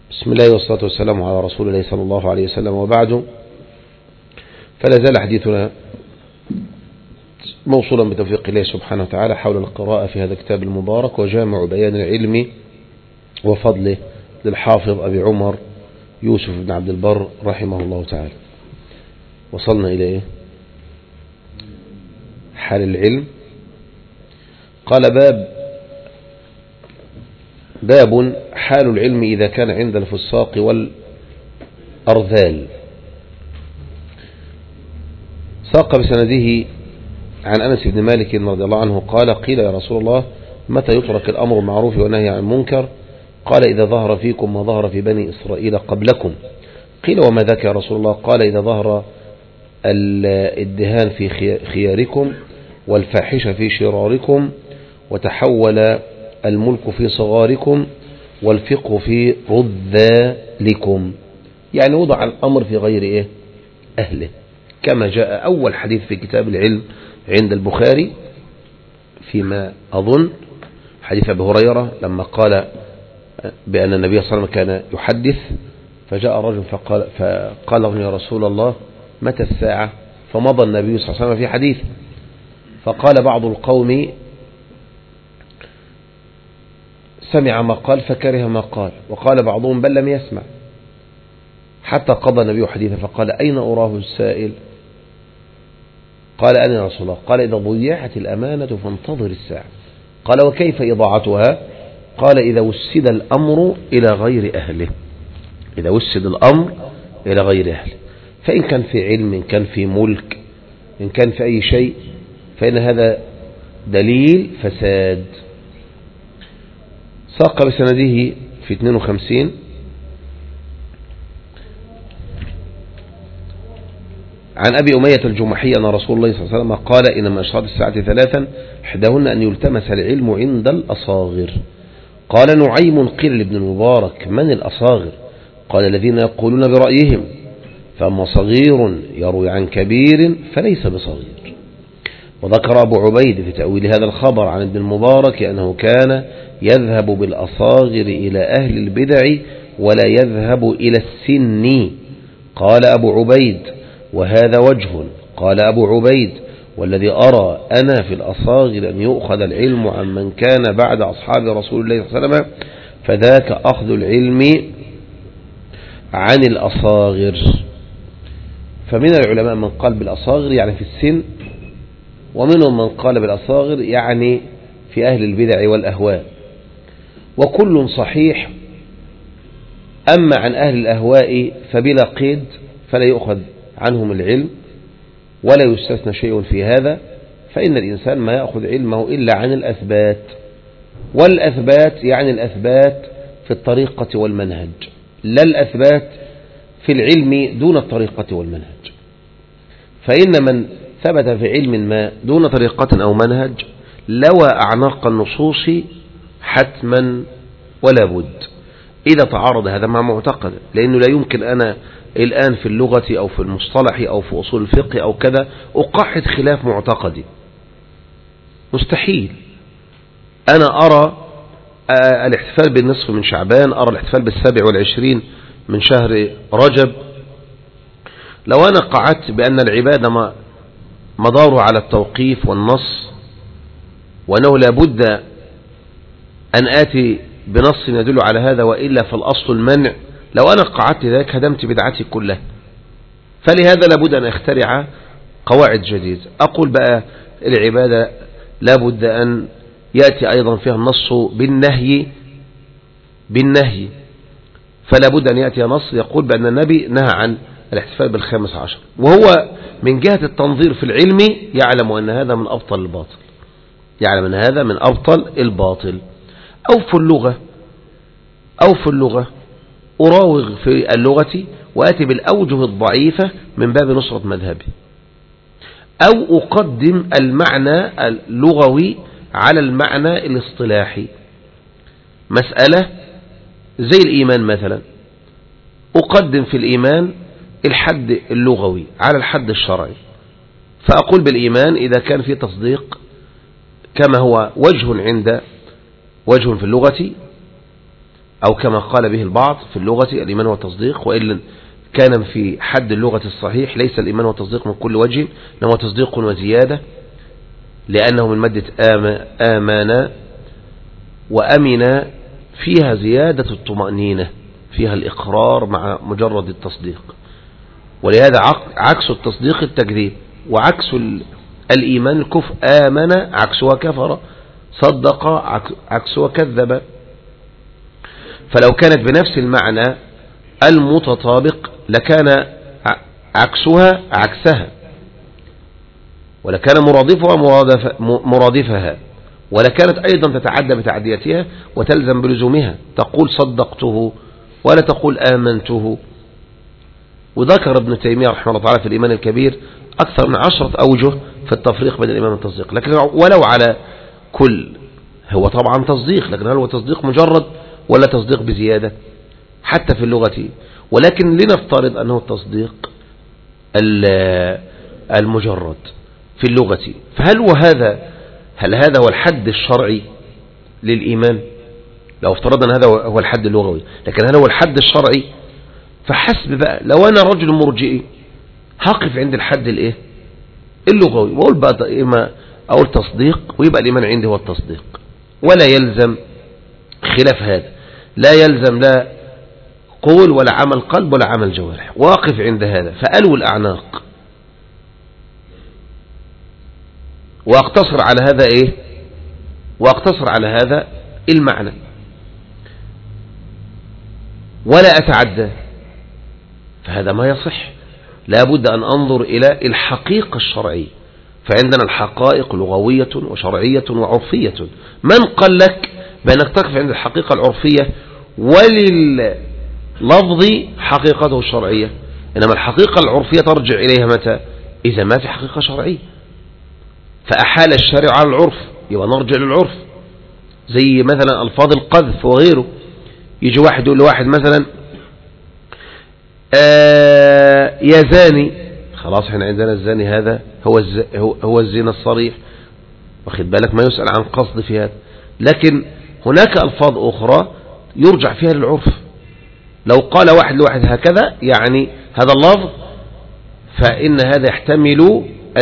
بسم الله والصلاة والسلام على رسول الله صلى الله عليه وسلم، وبعد، فلا زال حديثنا موصولا بتوفيق الله سبحانه وتعالى حول القراءة في هذا الكتاب المبارك وجامع بيان العلم وفضله للحافظ أبي عمر يوسف بن عبد البر رحمه الله تعالى. وصلنا إلى إيه؟ حال العلم. قال باب حال العلم إذا كان عند الفساق والأرذال. ساق بسنده عن أنس بن مالك رضي الله عنه قال: قيل يا رسول الله متى يترك الأمر بالمعروف والنهي عن المنكر؟ قال: إذا ظهر فيكم ما ظهر في بني إسرائيل قبلكم. قيل: وما ذاك يا رسول الله؟ قال: إذا ظهر الدهان في خياركم والفاحشة في شراركم وتحول الملك في صغاركم والفقه في رذالكم. يعني وضع الأمر في غير إيه؟ أهله، كما جاء أول حديث في كتاب العلم عند البخاري فيما أظن حديث أبي هريرة لما قال بأن النبي صلى الله عليه وسلم كان يحدث، فجاء رجل فقال له: يا رسول الله متى الساعة؟ فمضى النبي صلى الله عليه وسلم في حديث، فقال بعض القوم: سمع ما قال فكره ما قال، وقال بعضهم: بل لم يسمع، حتى قضى النبي حديثا فقال: أين أراه السائل؟ قال: أنا يا رسول الله. قال: إذا ضيعت الأمانة فانتظر الساعة. قال: وكيف إضاعتها؟ قال: إذا وسد الأمر إلى غير أهله. إذا وسد الأمر إلى غير أهله، فإن كان في علم، إن كان في ملك، إن كان في أي شيء، فإن هذا دليل فساد. ساق بسنده في 52 عن أبي أمية الجمحي أن رسول الله صلى الله عليه وسلم قال: إنما أشراط الساعة ثلاثا، إحداهن أن يلتمس العلم عند الأصاغر. قال نعيم: قيل لابن المبارك: من الأصاغر؟ قال: الذين يقولون برأيهم، فأما صغير يروي عن كبير فليس بصغير. وذكر أبو عبيد في تأويل هذا الخبر عن ابن المبارك أنه كان يذهب بالأصاغر إلى أهل البدع ولا يذهب إلى السن. قال أبو عبيد: وهذا وجه. قال أبو عبيد: والذي أرى أنا في الأصاغر أن يؤخذ العلم عن من كان بعد أصحاب رسول الله صلى الله عليه وسلم، فذاك أخذ العلم عن الأصاغر. فمن العلماء من قال بالأصاغر يعني في السن، ومنهم من قال بالأصاغر يعني في أهل البدع والأهواء، وكل صحيح. أما عن أهل الأهواء فبلا قيد، فلا يؤخذ عنهم العلم ولا يستثنى شيء في هذا، فإن الإنسان ما يأخذ علمه إلا عن الأثبات، والأثبات يعني الأثبات في الطريقة والمنهج، لا الأثبات في العلم دون الطريقة والمنهج. فإن من ثبت في علم ما دون طريقة أو منهج لوى أعناق النصوص حتما ولا بد، إذا تعارض هذا مع معتقد، لأنه لا يمكن أنا الآن في اللغة أو في المصطلح أو في أصول الفقه أو كذا أقحد خلاف معتقدي، مستحيل. أنا أرى الاحتفال بالنصف من شعبان، أرى الاحتفال بال27 من شهر رجب، لو أنا قعدت بأن العبادة مداره على التوقيف والنص، وأنه لابد أن آتي بنص يدل على هذا وإلا فالأصل المنع، لو أنا قعدت ذلك هدمت بدعتي كلها. فلهذا لابد أن أخترع قواعد جديدة. أقول بقى العبادة لابد أن يأتي أيضا فيها النص بالنهي، فلا بد أن يأتي نص يقول بأن النبي نهى عن الاحتفال بال15، وهو من جهة التنظير في العلم يعلم أن هذا من أبطل الباطل، يعلم أن هذا من أبطل الباطل. أو في اللغة أراوغ في اللغة وآتي بالأوجه الضعيفة من باب نصرة مذهبي، أو أقدم المعنى اللغوي على المعنى الاصطلاحي. مسألة زي الإيمان مثلا، أقدم في الإيمان الحد اللغوي على الحد الشرعي، فأقول بالإيمان إذا كان في تصديق كما هو وجه في اللغة أو كما قال به البعض في اللغة الإيمان والتصديق، وإن كان في حد اللغة الصحيح ليس الإيمان والتصديق من كل وجه، إنما تصديق وزيادة، لأنه من مادة آمن وأمن فيها زيادة الطمأنينة، فيها الإقرار مع مجرد التصديق. ولهذا عكس التصديق التكذيب، وعكس الإيمان الكفر. آمن عكسها كفر، صدق عكسها كذب. فلو كانت بنفس المعنى المتطابق لكان عكسها عكسها، ولكان مرادفها مرادفها، ولكانت أيضا تتعدى بتعديتها وتلزم بلزومها، تقول صدقته ولا تقول آمنته. وذكر ابن تيمية رحمه الله تعالى في الإيمان الكبير أكثر من 10 أوجه في التفريق بين الإيمان والتصديق. لكن ولو على كل، هو طبعا تصديق، لكن هل هو تصديق مجرد ولا تصديق بزيادة حتى في اللغة؟ ولكن لنفترض أنه التصديق المجرد في اللغة، هل هذا هو الحد الشرعي للإيمان؟ لو افترضنا هذا هو الحد اللغوي، لكن هل هو الحد الشرعي؟ فحسب بقى، لو أنا رجل مرجئي هقف عند الحد اللغوي، وأقول بقى إما أقول تصديق، ويبقى الإيمان عندي هو التصديق، ولا يلزم خلاف هذا، لا يلزم لا قول ولا عمل قلب ولا عمل جوارح، واقف عند هذا فألو الأعناق، واقتصر على هذا واقتصر على هذا المعنى، ولا أتعدى. فهذا ما يصح، لا بد أن أنظر إلى الحقيقة الشرعية. فعندنا الحقائق لغوية وشرعية وعرفية. من قال لك بأنك تقف عند الحقيقة العرفية ولللفظ حقيقته الشرعية؟ إنما الحقيقة العرفية ترجع إليها متى؟ إذا ما في حقيقة شرعية. فأحال الشارع على العرف، يبقى نرجع للعرف. زي مثلا ألفاظ القذف وغيره، يجي واحد يقول لواحد مثلا يا زاني، خلاص احنا عندنا الزاني هذا هو الزنا الصريح، واخد بالك، ما يسأل عن قصد في هذا. لكن هناك ألفاظ أخرى يرجع فيها للعرف. لو قال واحد لواحد هكذا يعني هذا اللفظ، فإن هذا يحتمل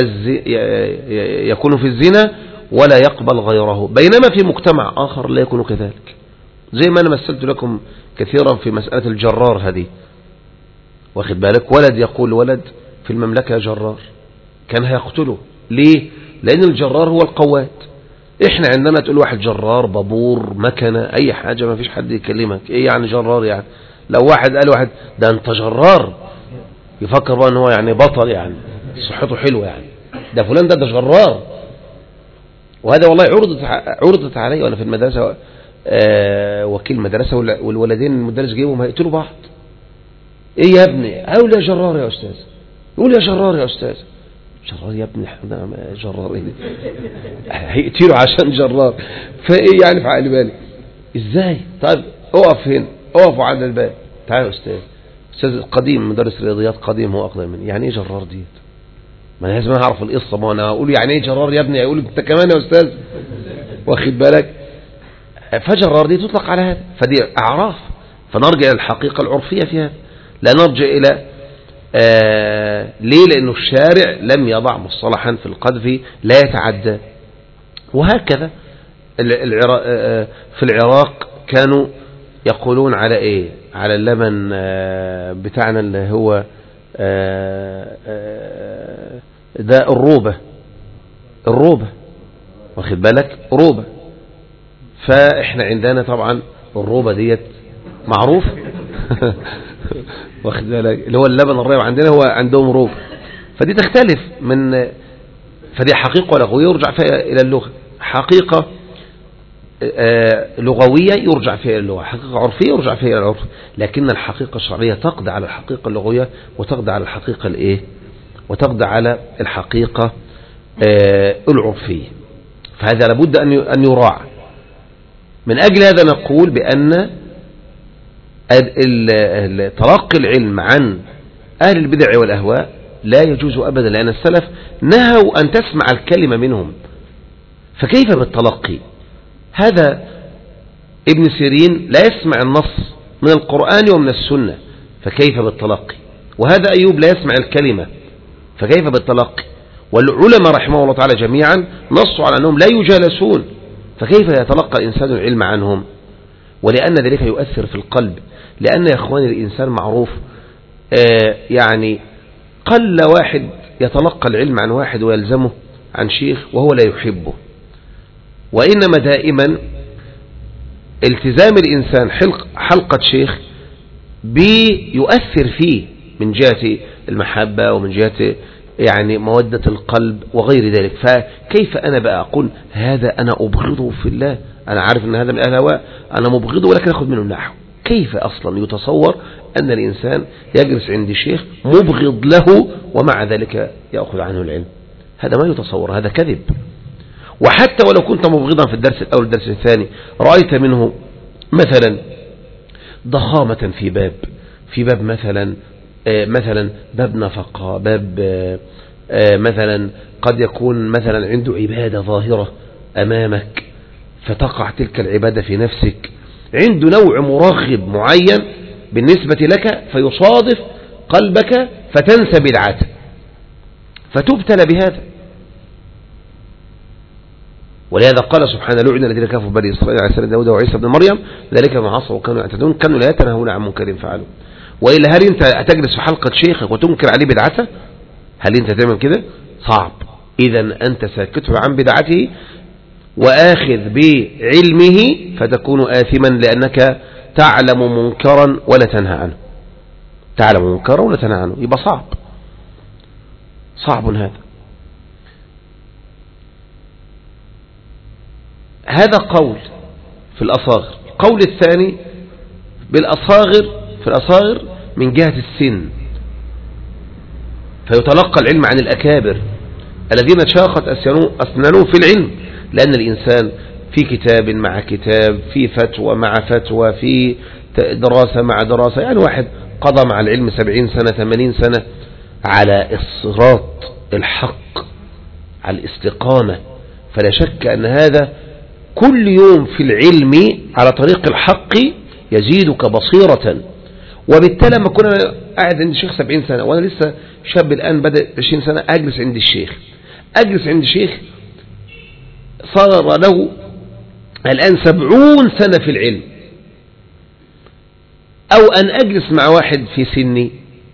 يكون في الزنا ولا يقبل غيره، بينما في مجتمع آخر لا يكون كذلك. زي ما أنا مثلت لكم كثيرا في مسألة الجرار هذه، واخد بالك، ولد يقول ولد في المملكة جرار، كان هيقتله. ليه؟ لأن الجرار هو القوات. احنا عندنا تقول واحد جرار، بابور، مكنة، أي حاجة، ما فيش حد يكلمك. ايه يعني جرار؟ يعني لو واحد قال واحد ده انت جرار، يفكر بقى ان هو يعني بطل، يعني صحته حلوة، يعني ده فلان ده جرار. وهذا والله عرضت علي وانا في المدرسة، وكيل مدرسة، والولدين المدرس جايبهم هيقتلوا بعض. ايه يا ابني؟ اقول يا جرار يا استاذ، يقول يا جرار يا استاذ. جرار يا ابني؟ جرار ايه؟ هيقتلوا عشان جرار. فايه يعني في عقل بالي ازاي؟ طيب اقف هنا، اقفوا عند الباب، تعالوا يا استاذ قديم، مدرس رياضيات قديم، هو اقدم مني. يعني ايه جرار ديت؟ ما انا لازم اعرف القصه، ما انا اقول يعني ايه جرار يا ابني، يقول انت كمان يا استاذ، واخد بالك. فجرار دي تطلق على هذا، فدي اعراف. فنرجع الى الحقيقه العرفيه في هذا، لا نرجع إلى ليه؟ لأنه الشارع لم يضع مصطلحا في القذف لا يتعدى. وهكذا في العراق كانوا يقولون على إيه؟ على اللبن بتاعنا اللي هو ده الروبة، واخد بالك، روبة. فإحنا عندنا طبعا الروبة ديت معروف واخد بالك، اللي هو اللبن الريب، عندنا هو عندهم روب. فدي تختلف فدي حقيقة لغوية يرجع فيها إلى اللغة، حقيقة لغوية يرجع فيها إلى اللغة، حقيقة عرفية يرجع فيها إلى العرف. لكن الحقيقة الشرعية تقضي على الحقيقة اللغوية، وتقضي على الحقيقة وتقضي على الحقيقة العرفية. فهذا لابد أن يراعى. من أجل هذا نقول بأن تلقي العلم عن أهل البدع والأهواء لا يجوز أبدا، لأن السلف نهوا أن تسمع الكلمة منهم، فكيف بالتلقي؟ هذا ابن سيرين لا يسمع النص من القرآن ومن السنة، فكيف بالتلقي؟ وهذا أيوب لا يسمع الكلمة، فكيف بالتلقي؟ والعلماء رحمه الله تعالى جميعا نصوا على أنهم لا يجالسون، فكيف يتلقى الإنسان العلم عنهم؟ ولأن ذلك يؤثر في القلب. لأن يا أخواني الإنسان معروف يعني قل واحد يتلقى العلم عن واحد ويلزمه عن شيخ وهو لا يحبه، وإنما دائما التزام الإنسان حلقة شيخ بيؤثر فيه من جهة المحبة ومن جهة يعني مودة القلب وغير ذلك. فكيف أنا بقى أقول هذا أنا أبغضه في الله، أنا عارف أن هذا من أهل هواء، أنا مبغضه ولكن أخذ منه النحو؟ كيف أصلا يتصور أن الإنسان يجلس عند شيخ مبغض له ومع ذلك يأخذ عنه العلم؟ هذا ما يتصور، هذا كذب. وحتى ولو كنت مبغضا في الدرس الأول الدرس الثاني رأيت منه مثلا ضخامة في باب مثلا باب نفقة، باب مثلا قد يكون مثلا عنده عبادة ظاهرة أمامك فتقع تلك العبادة في نفسك، عنده نوع مرغب معين بالنسبة لك فيصادف قلبك فتنسى بدعته فتبتلى بهذا. ولهذا قال سبحانه لعن الذين كفروا بني إسرائيل على لسان داود وعيسى بن مريم ذلك ما عصوا وكانوا يعتدون كانوا لا يتناهون عن منكر فعلوا. وإلا هل أنت هتجلس في حلقة شيخك وتنكر عليه بدعته؟ هل أنت تعمل كده؟ صعب. إذا أنت ساكته عن بدعته وآخذ بعلمه فتكون آثما لأنك تعلم منكرا ولا تنهى عنه، تعلم منكرا ولا تنهى عنه، يبقى صعب هذا قول في الأصاغر. القول الثاني في الأصاغر من جهة السن، فيتلقى العلم عن الأكابر الذين شاقت أسنانهم في العلم، لأن الإنسان في كتاب مع كتاب، في فتوى مع فتوى، في دراسة مع دراسة، يعني واحد قضى مع العلم 70 سنة 80 سنة على الصراط الحق على الاستقامة، فلا شك أن هذا كل يوم في العلم على طريق الحق يزيدك بصيرة. وبالتالي لما كنا قاعد عند الشيخ 70 سنة وأنا لسه شاب الآن بدأ 20 سنة أجلس عند الشيخ صار له الآن 70 سنة في العلم، أو أن أجلس مع واحد في سني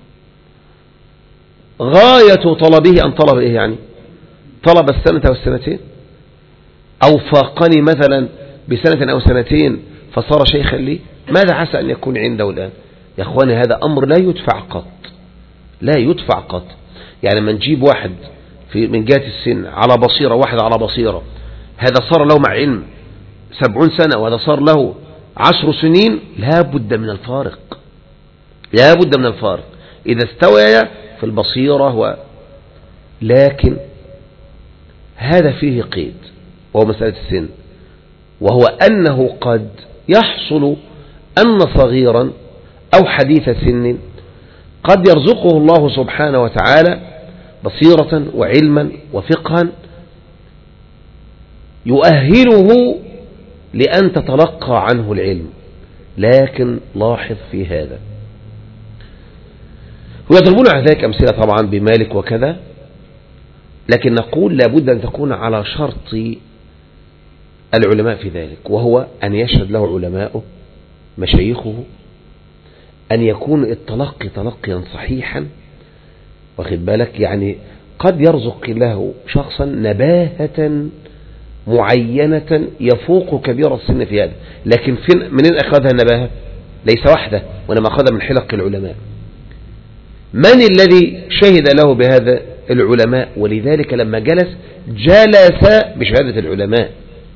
غاية طلبه أن طلب إيه يعني طلب السنة أو السنتين، أو فاقني مثلا بسنة أو سنتين فصار شيخا لي، ماذا عسى أن يكون عنده الآن؟ يا أخواني هذا أمر لا يدفع قط. يعني من نجيب واحد من جهة السن على بصيرة، واحد على بصيرة، هذا صار له مع علم 70 سنة وهذا صار له 10 سنين، لا بد من الفارق إذا استوى في البصيرة لكن هذا فيه قيد وهو مسألة السن، وهو أنه قد يحصل أن صغيرا أو حديث سن قد يرزقه الله سبحانه وتعالى بصيرة وعلما وفقها يؤهله لأن تتلقى عنه العلم. لكن لاحظ في هذا، ويضربون على ذلك أمثلة طبعا بمالك وكذا، لكن نقول لابد أن تكون على شرط العلماء في ذلك، وهو أن يشهد له علماءه مشايخه، أن يكون التلقي تلقيا صحيحا، واخد بالك؟ يعني قد يرزق له شخصا نباهة معينة يفوق كبير السن في هذا، لكن منين أخذها النباهة؟ ليس وحده، وإنما أخذها من حلق العلماء. من الذي شهد له بهذا؟ العلماء. ولذلك لما جلس بشهادة العلماء،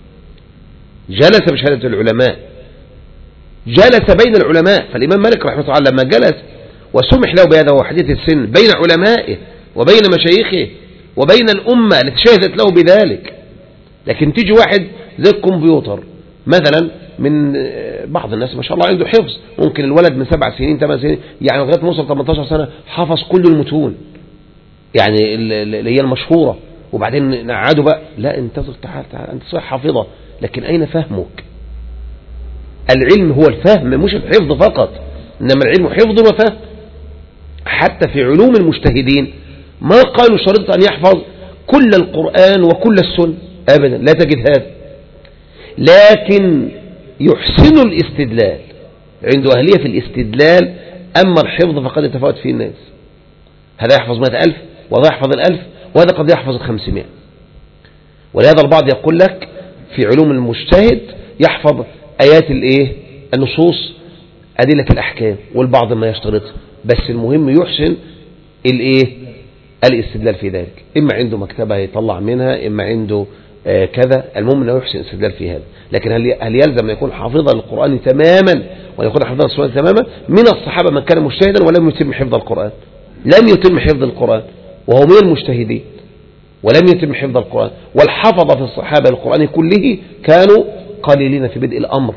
جلس بين العلماء. فالإمام مالك رحمه الله لما جلس وسمح له بهذا هو حديث السن بين علمائه وبين مشايخه وبين الأمة التي شهدت له بذلك. لكن تيجي واحد زي الكمبيوتر مثلا، من بعض الناس ما شاء الله عنده حفظ، ممكن الولد من 7 سنين 8 سنين يعني لغاية ما وصل 18 سنة حفظ كل المتون يعني اللي هي المشهورة، وبعدين نقعده بقى لا انتظر، تعال انت صحيح حافظة لكن أين فهمك؟ العلم هو الفهم مش الحفظ فقط، إنما العلم حفظ وفهم. حتى في علوم المجتهدين ما قالوا شرط أن يحفظ كل القرآن وكل السنة أبدا، لا تجد هذا، لكن يحسن الاستدلال، عنده أهلية في الاستدلال. أما الحفظ فقد يتفاوت فيه الناس، هذا يحفظ 100,000 وهذا يحفظ 1000 وهذا قد يحفظ 500. ولهذا البعض يقول لك في علوم المجتهد يحفظ آيات النصوص أدلة الأحكام، والبعض ما يشترط، بس المهم يحسن الاستدلال في ذلك. إما عنده مكتبة يطلع منها، إما عنده كذا، المهم أنه يحسن الاستدلال في هذا. لكن هل يلزم أن يكون حافظا للقرآن تماما وأن يكون حافظا للسنة تماما؟ من الصحابة من كان مجتهدا ولم يتم حفظ القرآن، لم يتم حفظ القرآن وهو من المجتهدين ولم يتم حفظ القرآن. والحفظ في الصحابة القرآن كله كانوا قليلين في بدء الأمر.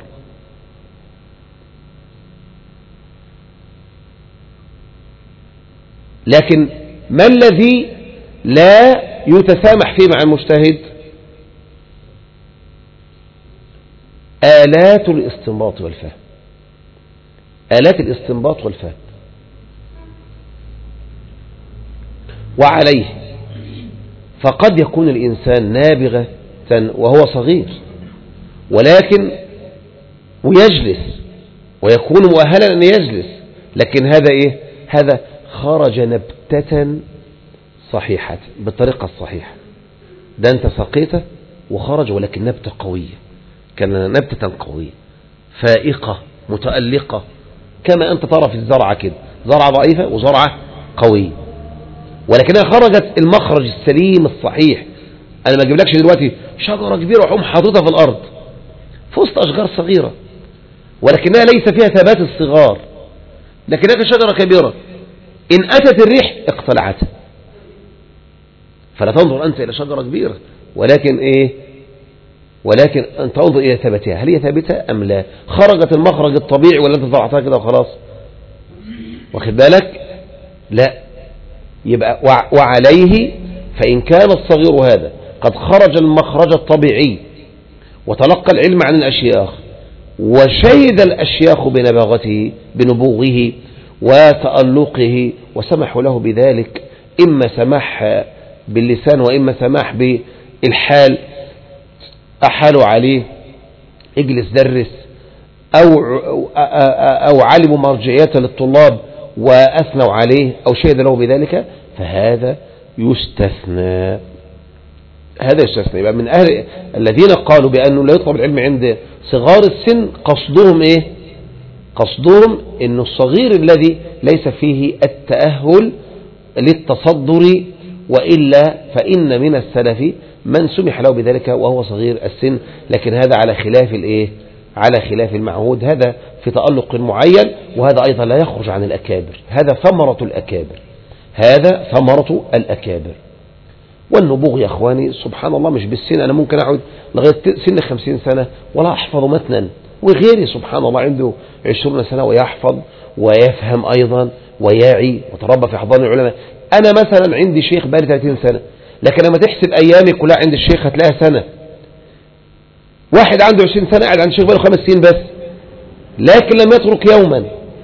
لكن ما الذي لا يتسامح فيه مع المجتهد؟ آلات الاستنباط والفهم، آلات الاستنباط والفهم. وعليه فقد يكون الإنسان نابغة وهو صغير، ولكن ويجلس ويكون مؤهلا أن يجلس، لكن هذا خرج نبتة صحيحة بالطريقة الصحيحة. ده أنت سقيته وخرج، ولكن نبتة قوية، كان نبتة قوية فائقة متألقة، كما أنت ترى في الزرعة كده، زرعة ضعيفة وزرعة قوية، ولكنها خرجت المخرج السليم الصحيح. أنا ما أجيبلكش دلوقتي شجرة كبيرة وحوم حاططها في الأرض في وسط أشجار صغيرة، ولكنها ليس فيها ثبات الصغار، لكنها شجرة كبيرة إن أتت الريح اقتلعتها. فلا تنظر أنت إلى شجرة كبيرة، ولكن أن تنظر إلى ثباتها، هل هي ثابتة أم لا؟ خرجت المخرج الطبيعي ولا أنت زرعتها كده وخلاص؟ واخد بالك؟ لا. يبقى وعليه فإن كان الصغير هذا قد خرج المخرج الطبيعي وتلقى العلم عن الأشياخ وشهد الأشياخ بنبوغه وتألقه وسمحوا له بذلك، إما سماح باللسان وإما سماح بالحال، أحالوا عليه اجلس درس، أو علموا مرجعيات للطلاب وأثنوا عليه أو شهد له بذلك، فهذا يستثنى. هذا يستثنى. يبقى من أهل الذين قالوا بأنه لا يطلب العلم عند صغار السن قصدهم قصدهم إنه الصغير الذي ليس فيه التأهل للتصدر، وإلا فإن من السلف من سمح له بذلك وهو صغير السن، لكن هذا على خلاف المعهود، هذا في تألق معين، وهذا أيضا لا يخرج عن الأكابر، هذا ثمرة الأكابر. والنبوغ يا أخواني سبحان الله مش بالسن، أنا ممكن أقعد لغاية سن 50 سنة ولا أحفظ متنا، وغيري سبحان الله عنده 20 سنة ويحفظ ويفهم أيضا ويعي وتربى في حضان العلماء. أنا مثلا عندي شيخ بقالي 30 سنة، لكن لما تحسب أيامي كلها عند الشيخ هتلاقيها سنة. واحد عنده 20 سنة قاعد عند الشيخ بقاله 5 سنين بس، لكن لم يترك يوما.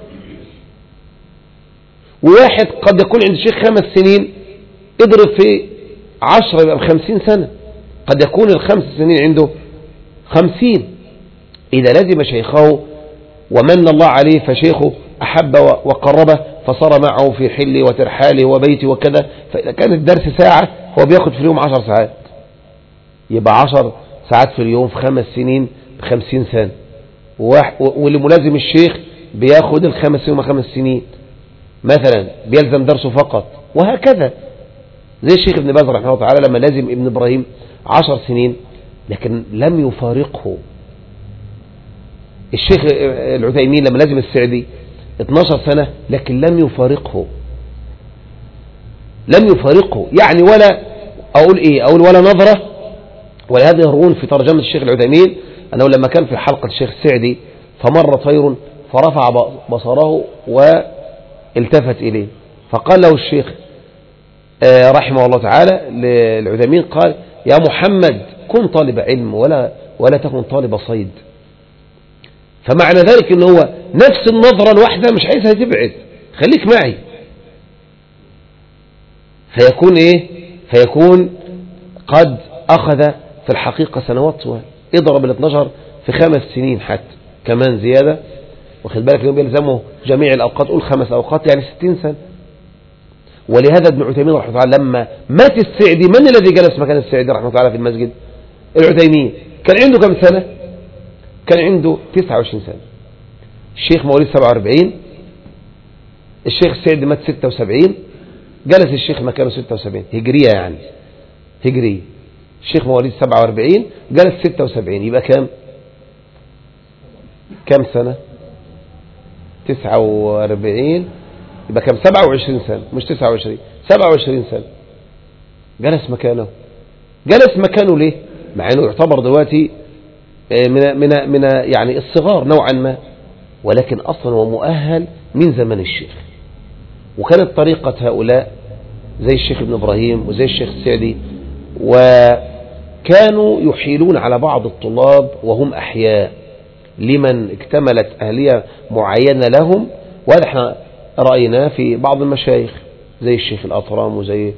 وواحد قد يكون عند الشيخ 5 سنين، اضرب في 10 يبقى 50 سنة، قد يكون ال5 سنين عنده 50. إذا لزم شيخه ومن الله عليه فشيخه أحب وقربه فصار معه في حله وترحاله وبيته وكذا، فإذا كان الدرس ساعة هو بياخد في اليوم 10 ساعات، يبقى 10 ساعات في اليوم في 5 سنين ب50 سنة. واللي ملازم الشيخ بياخد ال5 سنين و5 سنين مثلا بيلزم درسه فقط، وهكذا زي الشيخ ابن باز رحمه الله تعالى لما لازم ابن إبراهيم 10 سنين لكن لم يفارقه. الشيخ العثيمين لما لازم السعدي 12 سنة لكن لم يفارقه، يعني ولا أقول ولا نظرة. ولهذا يروون في ترجمة الشيخ العثيمين أنه لما كان في حلقة الشيخ السعدي فمر طير فرفع بصره والتفت إليه، فقال له الشيخ رحمه الله تعالى للعثيمين، قال يا محمد كن طالب علم ولا تكن طالب صيد. فمعنى ذلك ان هو نفس النظرة الواحدة مش عايزها تبعد، خليك معي. فيكون ايه؟ فيكون قد اخذ في الحقيقة سنوات طوال، اضرب ال 12 في 5 سنين حتى كمان زيادة، واخد بالك انه بيلزمه جميع الاوقات، قول 5 اوقات يعني 60 سنة. ولهذا ابن عثيمين رحمه الله تعالى لما مات السعدي، من الذي جلس مكان السعدي رحمه الله تعالى في المسجد؟ العثيمين. كان عنده كم سنة؟ كان عنده 29 سنة. الشيخ مواليد 47، الشيخ السعدي مات 76، جلس الشيخ مكانه 76 هجرية، يعني هجرية. الشيخ مواليد 47 جلس 76، يبقى كم سنة؟ 49 يبقى كم؟ 27 سنة، مش 29، 27 سنة جلس مكانه. جلس مكانه ليه؟ مع انه يعتبر دلوقتي من يعني الصغار نوعا ما، ولكن اصلا هو مؤهل من زمن الشيخ. وكانت طريقة هؤلاء زي الشيخ ابن ابراهيم وزي الشيخ السعدي، وكانوا يحيلون على بعض الطلاب وهم احياء لمن اكتملت اهلية معينة لهم، وهذا احنا رأيناه في بعض المشايخ زي الشيخ الأطرام وزي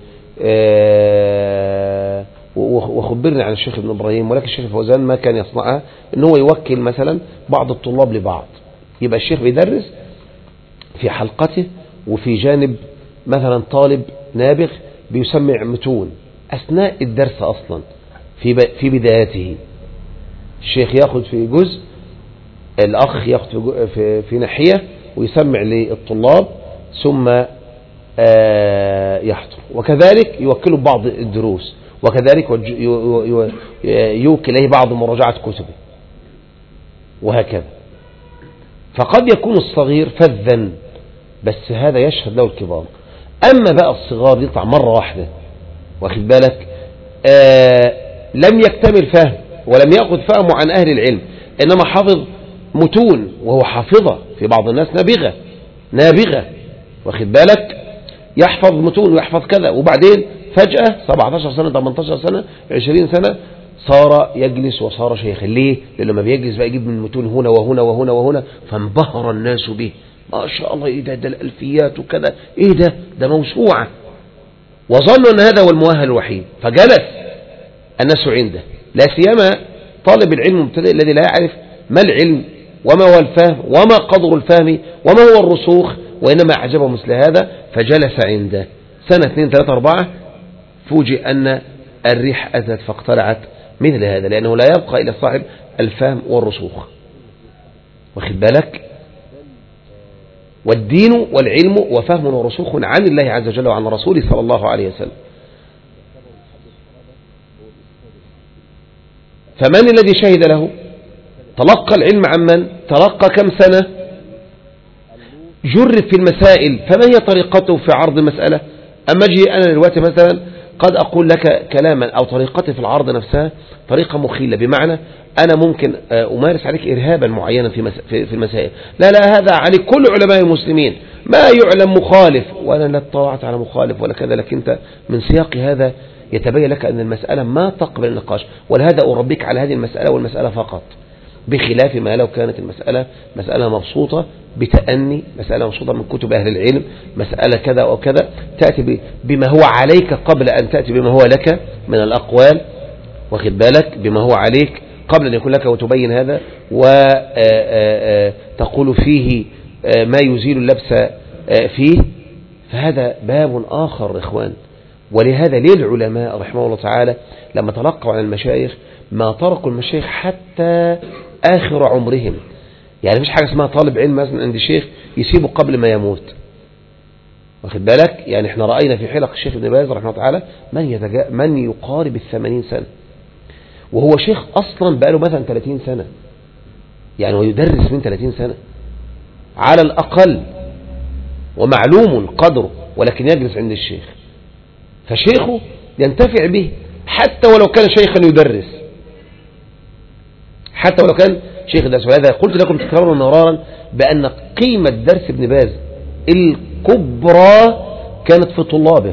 وخبرنا عن الشيخ ابن إبراهيم. ولكن الشيخ الفوزان ما كان يصنعها، إنه يوكل مثلا بعض الطلاب لبعض، يبقى الشيخ بيدرس في حلقته، وفي جانب مثلا طالب نابغ بيسمع متون أثناء الدرس أصلا في بداياته. الشيخ ياخذ في جزء، الأخ ياخذ في ناحية ويسمع للطلاب ثم يحضر، وكذلك يوكله بعض الدروس، وكذلك يوكل إليه بعض مراجعة كتبه، وهكذا. فقد يكون الصغير فذا، بس هذا يشهد له الكبار. أما بقى الصغار يطلع مرة واحدة، واخد بالك، لم يكتمل فهم ولم يأخذ فهمه عن أهل العلم، إنما حافظ متون، وهو حافظة في بعض الناس نابغة، واخد بالك، يحفظ متون ويحفظ كذا، وبعدين فجأة 17 سنة 18 سنة 20 سنة صار يجلس وصار شيخا. ليه؟ لأنه ما بيجلس بقى يجيب من المتون هنا وهنا وهنا وهنا، فانبهر الناس به، ما شاء الله، ايه ده الألفيات وكذا، ايه ده موسوعة، وظنوا أن هذا هو المؤهل الوحيد، فجلس الناس عنده، لا سيما طالب العلم المبتدئ الذي لا يعرف ما العلم وما هو الفهم وما قدر الفهم وما هو الرسوخ، وإنما أعجبه مثل هذا، فجلس عنده سنة 2 3 4، فوجئ أن الريح أتت فاقتلعت مثل هذا، لأنه لا يبقى إلى صاحب الفهم والرسوخ، واخد بالك. والدين والعلم وفهم ورسوخ عن الله عز وجل وعن رسوله صلى الله عليه وسلم. فمن الذي شهد له؟ تلقى العلم عن من؟ تلقى كم سنة؟ جرب في المسائل، فما هي طريقته في عرض المسألة؟ أما أجي أنا دلوقتي مثلا قد أقول لك كلاما، أو طريقتي في العرض نفسها طريقة مخيلة، بمعنى أنا ممكن أمارس عليك إرهابا معينا في المسائل، لا هذا عليك كل علماء المسلمين، ما يعلم مخالف، وأنا لا اطلعت على مخالف ولا كذا، لكن أنت من سياق هذا يتبين لك أن المسألة ما تقبل النقاش، ولهذا أربيك على هذه المسألة والمسألة فقط، بخلاف ما لو كانت المسألة مسألة مبسوطة بتأني، مسألة مبسوطة من كتب أهل العلم، مسألة كذا وكذا، تأتي بما هو عليك قبل أن تأتي بما هو لك من الأقوال، واخد بالك، بما هو عليك قبل أن يكون لك، وتبين هذا وتقول فيه ما يزيل اللبس فيه، فهذا باب آخر إخوان. ولهذا ليه العلماء رحمه الله تعالى لما تلقوا عن المشايخ ما تركوا المشايخ حتى آخر عمرهم؟ يعني مفيش حاجة اسمها طالب علم مثلا عند الشيخ يسيبه قبل ما يموت، واخد بالك. يعني احنا رأينا في حلق الشيخ ابن باز رحمه الله تعالى من يقارب 80 سنة، وهو شيخ أصلا بقاله مثلا 30 سنة، يعني هو يدرس من 30 سنة على الأقل، ومعلوم قدره، ولكن يجلس عند الشيخ، فشيخه ينتفع به حتى ولو كان شيخا يدرس، حتى ولو كان شيخ درس. ولهذا قلت لكم تكرارا مرارا بأن قيمة درس ابن باز الكبرى كانت في طلابه.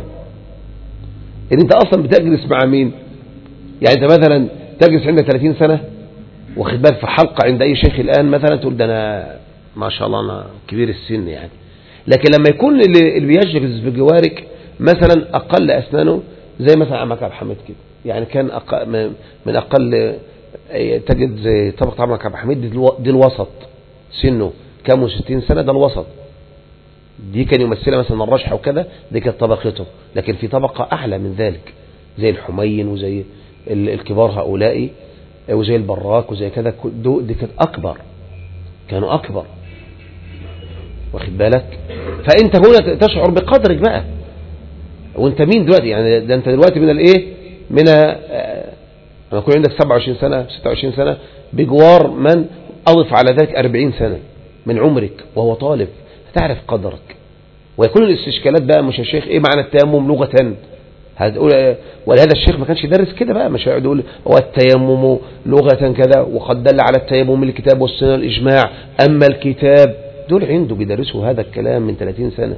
ان انت اصلا بتجلس مع مين؟ يعني انت مثلا تجلس عندك 30 سنة واخد بالك في حلقة عند أي شيخ الآن مثلا تقول ده أنا ما شاء الله أنا كبير السن يعني. لكن لما يكون اللي بيجلس بجوارك مثلا أقل أسنانه زي مثلا عمك عبد الحميد كده، يعني كان من أقل تجد زي طبقة عمك عبد الحميد دي الوسط، سنه كام 60 سنة، ده الوسط. دي كان يمثلها مثلا الرشح وكذا، دي كانت طبقته. لكن في طبقة أعلى من ذلك زي الحمين وزي الكبار هؤلاء وزي البراك وزي كذا، دي كانت أكبر، كانوا أكبر، واخد بالك. فأنت هنا تشعر بقدرك بقى، وانت مين دلوقتي يعني؟ ده انت دلوقتي من الايه، من لما يكون عندك 27 سنة 26 سنة بجوار من أضف على ذلك 40 سنة من عمرك وهو طالب، هتعرف قدرك. ويكون الاستشكالات بقى مش يا شيخ ايه معنى التيمم لغة، هتقول ولهذا الشيخ ما كانش يدرس كده بقى، مش هيقعد يقول هو التيمم لغة كذا وقد دل على التيمم الكتاب والسنة والإجماع، أما الكتاب دول عنده بيدرسوا هذا الكلام من 30 سنة،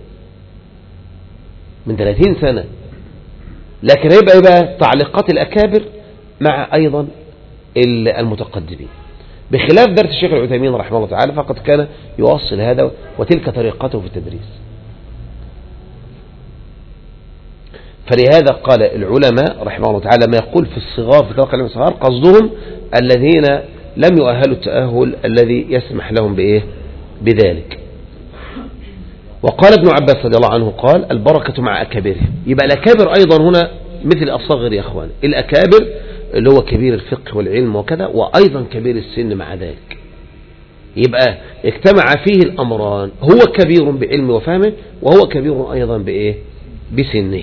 من 30 سنة. لكن هيبقى بقى تعليقات الأكابر مع أيضا المتقدمين، بخلاف درس الشيخ العثيمين رحمه الله تعالى فقد كان يوصل هذا وتلك طريقته في التدريس. فلهذا قال العلماء رحمه الله تعالى ما يقول في الصغار في طبقة الصغار قصدهم الذين لم يؤهلوا التأهل الذي يسمح لهم بإيه بذلك. وقال ابن عباس رضي الله عنه قال البركة مع أكابرهم. يبقى الأكابر أيضا هنا مثل الأصغر يا أخوان، الأكابر اللي هو كبير الفقه والعلم وكذا، وأيضا كبير السن مع ذلك. يبقى اجتمع فيه الأمران، هو كبير بعلمه وفهمه وهو كبير أيضا بإيه بسنه.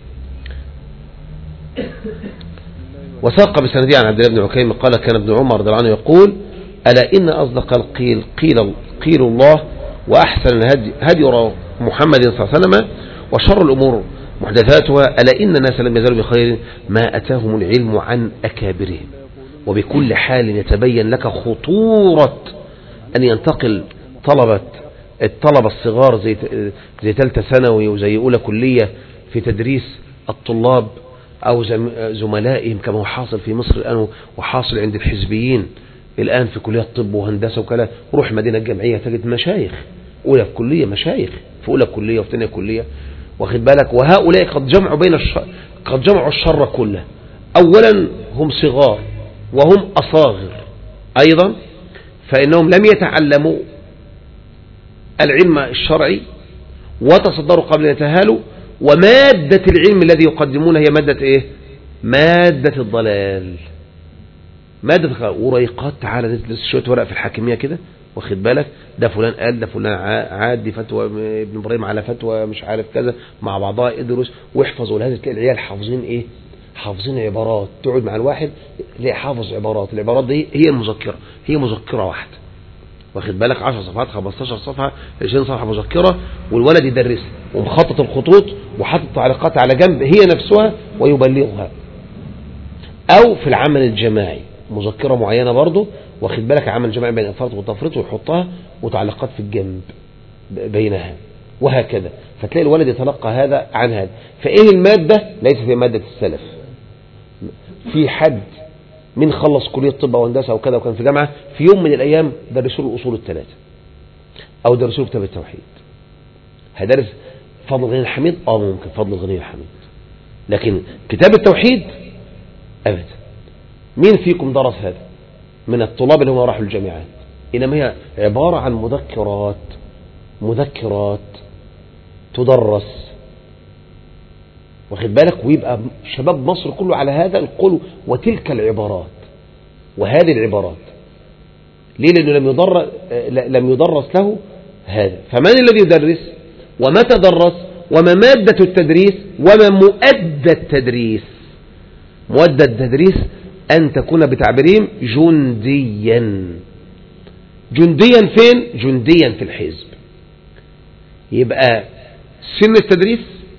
وساق بسندي عن عبد الله بن عكيم قال كان ابن عمر رضي الله عنه يقول ألا إن أصدق القيل قيل الله وأحسن الهدي هدي محمد صلى الله عليه وسلم وشر الأمور محدثاتها ألا إن الناس لم يزالوا بخير ما أتاهم العلم عن أكابرهم. وبكل حال يتبين لك خطورة أن ينتقل الطلبة الصغار زي ثالثة ثانوي وزي أولى كلية في تدريس الطلاب أو زملائهم كما هو حاصل في مصر الآن وحاصل عند الحزبيين الآن في كلية الطب وهندسة وكذا. روح مدينة الجامعية تجد مشايخ أولى في كلية، مشايخ في أولى كلية وفي ثانية كلية، واخد بالك. وهؤلاء قد جمعوا قد جمعوا الشر كله. أولا هم صغار وهم أصاغر أيضا، فإنهم لم يتعلموا العلم الشرعي وتصدروا قبل أن يتهالوا، ومادة العلم الذي يقدمونها هي مادة إيه؟ مادة الضلال، مادة وريقات. تعالى ندرس شوية ورق في الحاكمية كده، واخد بالك، ده فلان قال، ده فلان عاد، دي فتوى ابن إبراهيم على فتوى مش عارف كذا، مع بعضها ادرس واحفظ. ولهذا تلاقي العيال حافظين إيه؟ حافظين عبارات. تقعد مع الواحد تلاقي حافظ عبارات، العبارات دي هي المذكرة، هي مذكرة واحدة، واخد بالك، 10 صفحات 15 صفحة 20 صفحة مذكرة، والولد يدرس ومخطط الخطوط وحاطط تعليقات على جنب هي نفسها ويبلغها. أو في العمل الجماعي مذكرة معينة برضه، واخد بالك، عمل جماعي بين الفرط والتفريط ويحطها وتعليقات في الجنب بينها وهكذا. فتلاقي الولد يتلقى هذا عن هذا. فإيه المادة؟ ليس في مادة السلف. في حد من خلص كلية طب وهندسة وكذا وكان في جامعة في يوم من الأيام درسوا له الأصول الثلاثة أو درسوا له كتاب التوحيد، هيدرس فضل الغني الحميد؟ ممكن فضل الغني الحميد، لكن كتاب التوحيد أبدا. مين فيكم درس هذا من الطلاب اللي هم راحوا الجامعات؟ إنما هي عبارة عن مذكرات تدرس، واخد بالك. ويبقى شباب مصر كله على هذا القول وتلك العبارات وهذه العبارات. ليه؟ لأنه لم يدرس له هذا. فمن الذي يدرس ومتى درس وما مادة التدريس وما مؤدى التدريس؟ مؤدى التدريس أن تكون بتعبيرهم جنديا. جنديا فين؟ جنديا في الحزب. يبقى سن التدريس،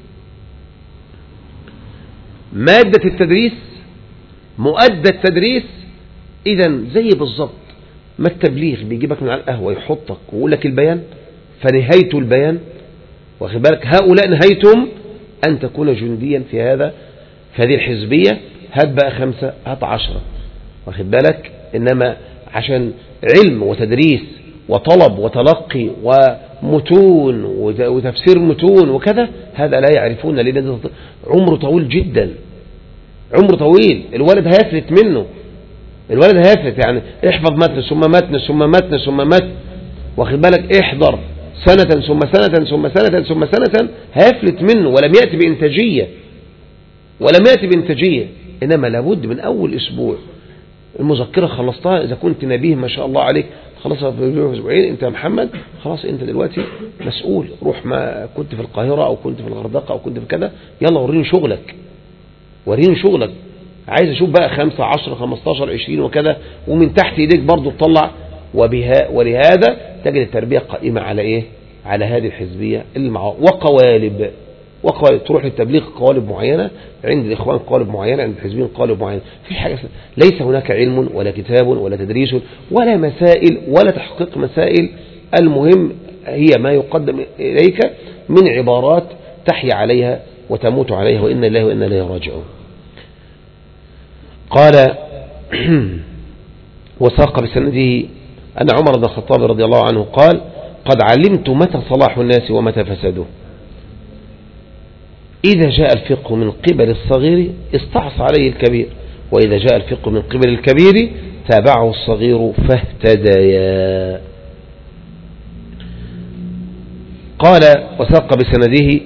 مادة التدريس، مؤدى التدريس. إذا زي بالضبط ما التبليغ بيجيبك من على القهوة يحطك ويقول لك البيان، فنهاية البيان، واخد بالك، هؤلاء نهايتهم أن تكون جنديا في هذه الحزبية. هات بقى 5 هات 10، واخد بالك. إنما عشان علم وتدريس وطلب وتلقي ومتون وتفسير متون وكذا، هذا لا يعرفون، لأن عمره طويل جدا، عمره طويل، الولد هيفلت منه، الولد هيفلت، يعني احفظ متن ثم متن ثم متن ثم متن، واخد بالك، احضر سنة ثم سنة ثم سنة ثم سنة، هيفلت منه ولم يأتي بإنتاجية، ولم يأتي بإنتاجية. إنما لابد من أول أسبوع المذكرة خلصتها، إذا كنت نبيه ما شاء الله عليك خلصها في أسبوعين، أنت يا محمد خلاص أنت دلوقتي مسؤول، روح، ما كنت في القاهرة أو كنت في الغردقة أو كنت في كذا، يلا وريني شغلك، وريني شغلك، عايز أشوف بقى 5 10 15 20 وكذا، ومن تحت إيديك برضو تطلع. ولهذا تجد التربية قائمة على إيه؟ على هذه الحزبية وقوالب تروح للتبليغ قوالب معينة، عند الإخوان قوالب معينة، عند الحزبين قوالب معينة، في حاجة ليس هناك علم ولا كتاب ولا تدريس ولا مسائل ولا تحقيق مسائل، المهم هي ما يقدم إليك من عبارات تحيا عليها وتموت عليها، وإن الله وإن إليه راجعون. قال وساق بسنده أن عمر بن الخطاب رضي الله عنه قال: قد علمت متى صلاح الناس ومتى فساده، إذا جاء الفقه من قبل الصغير استعصى عليه الكبير، وإذا جاء الفقه من قبل الكبير تابعه الصغير فاهتديا. قال وساق بسنده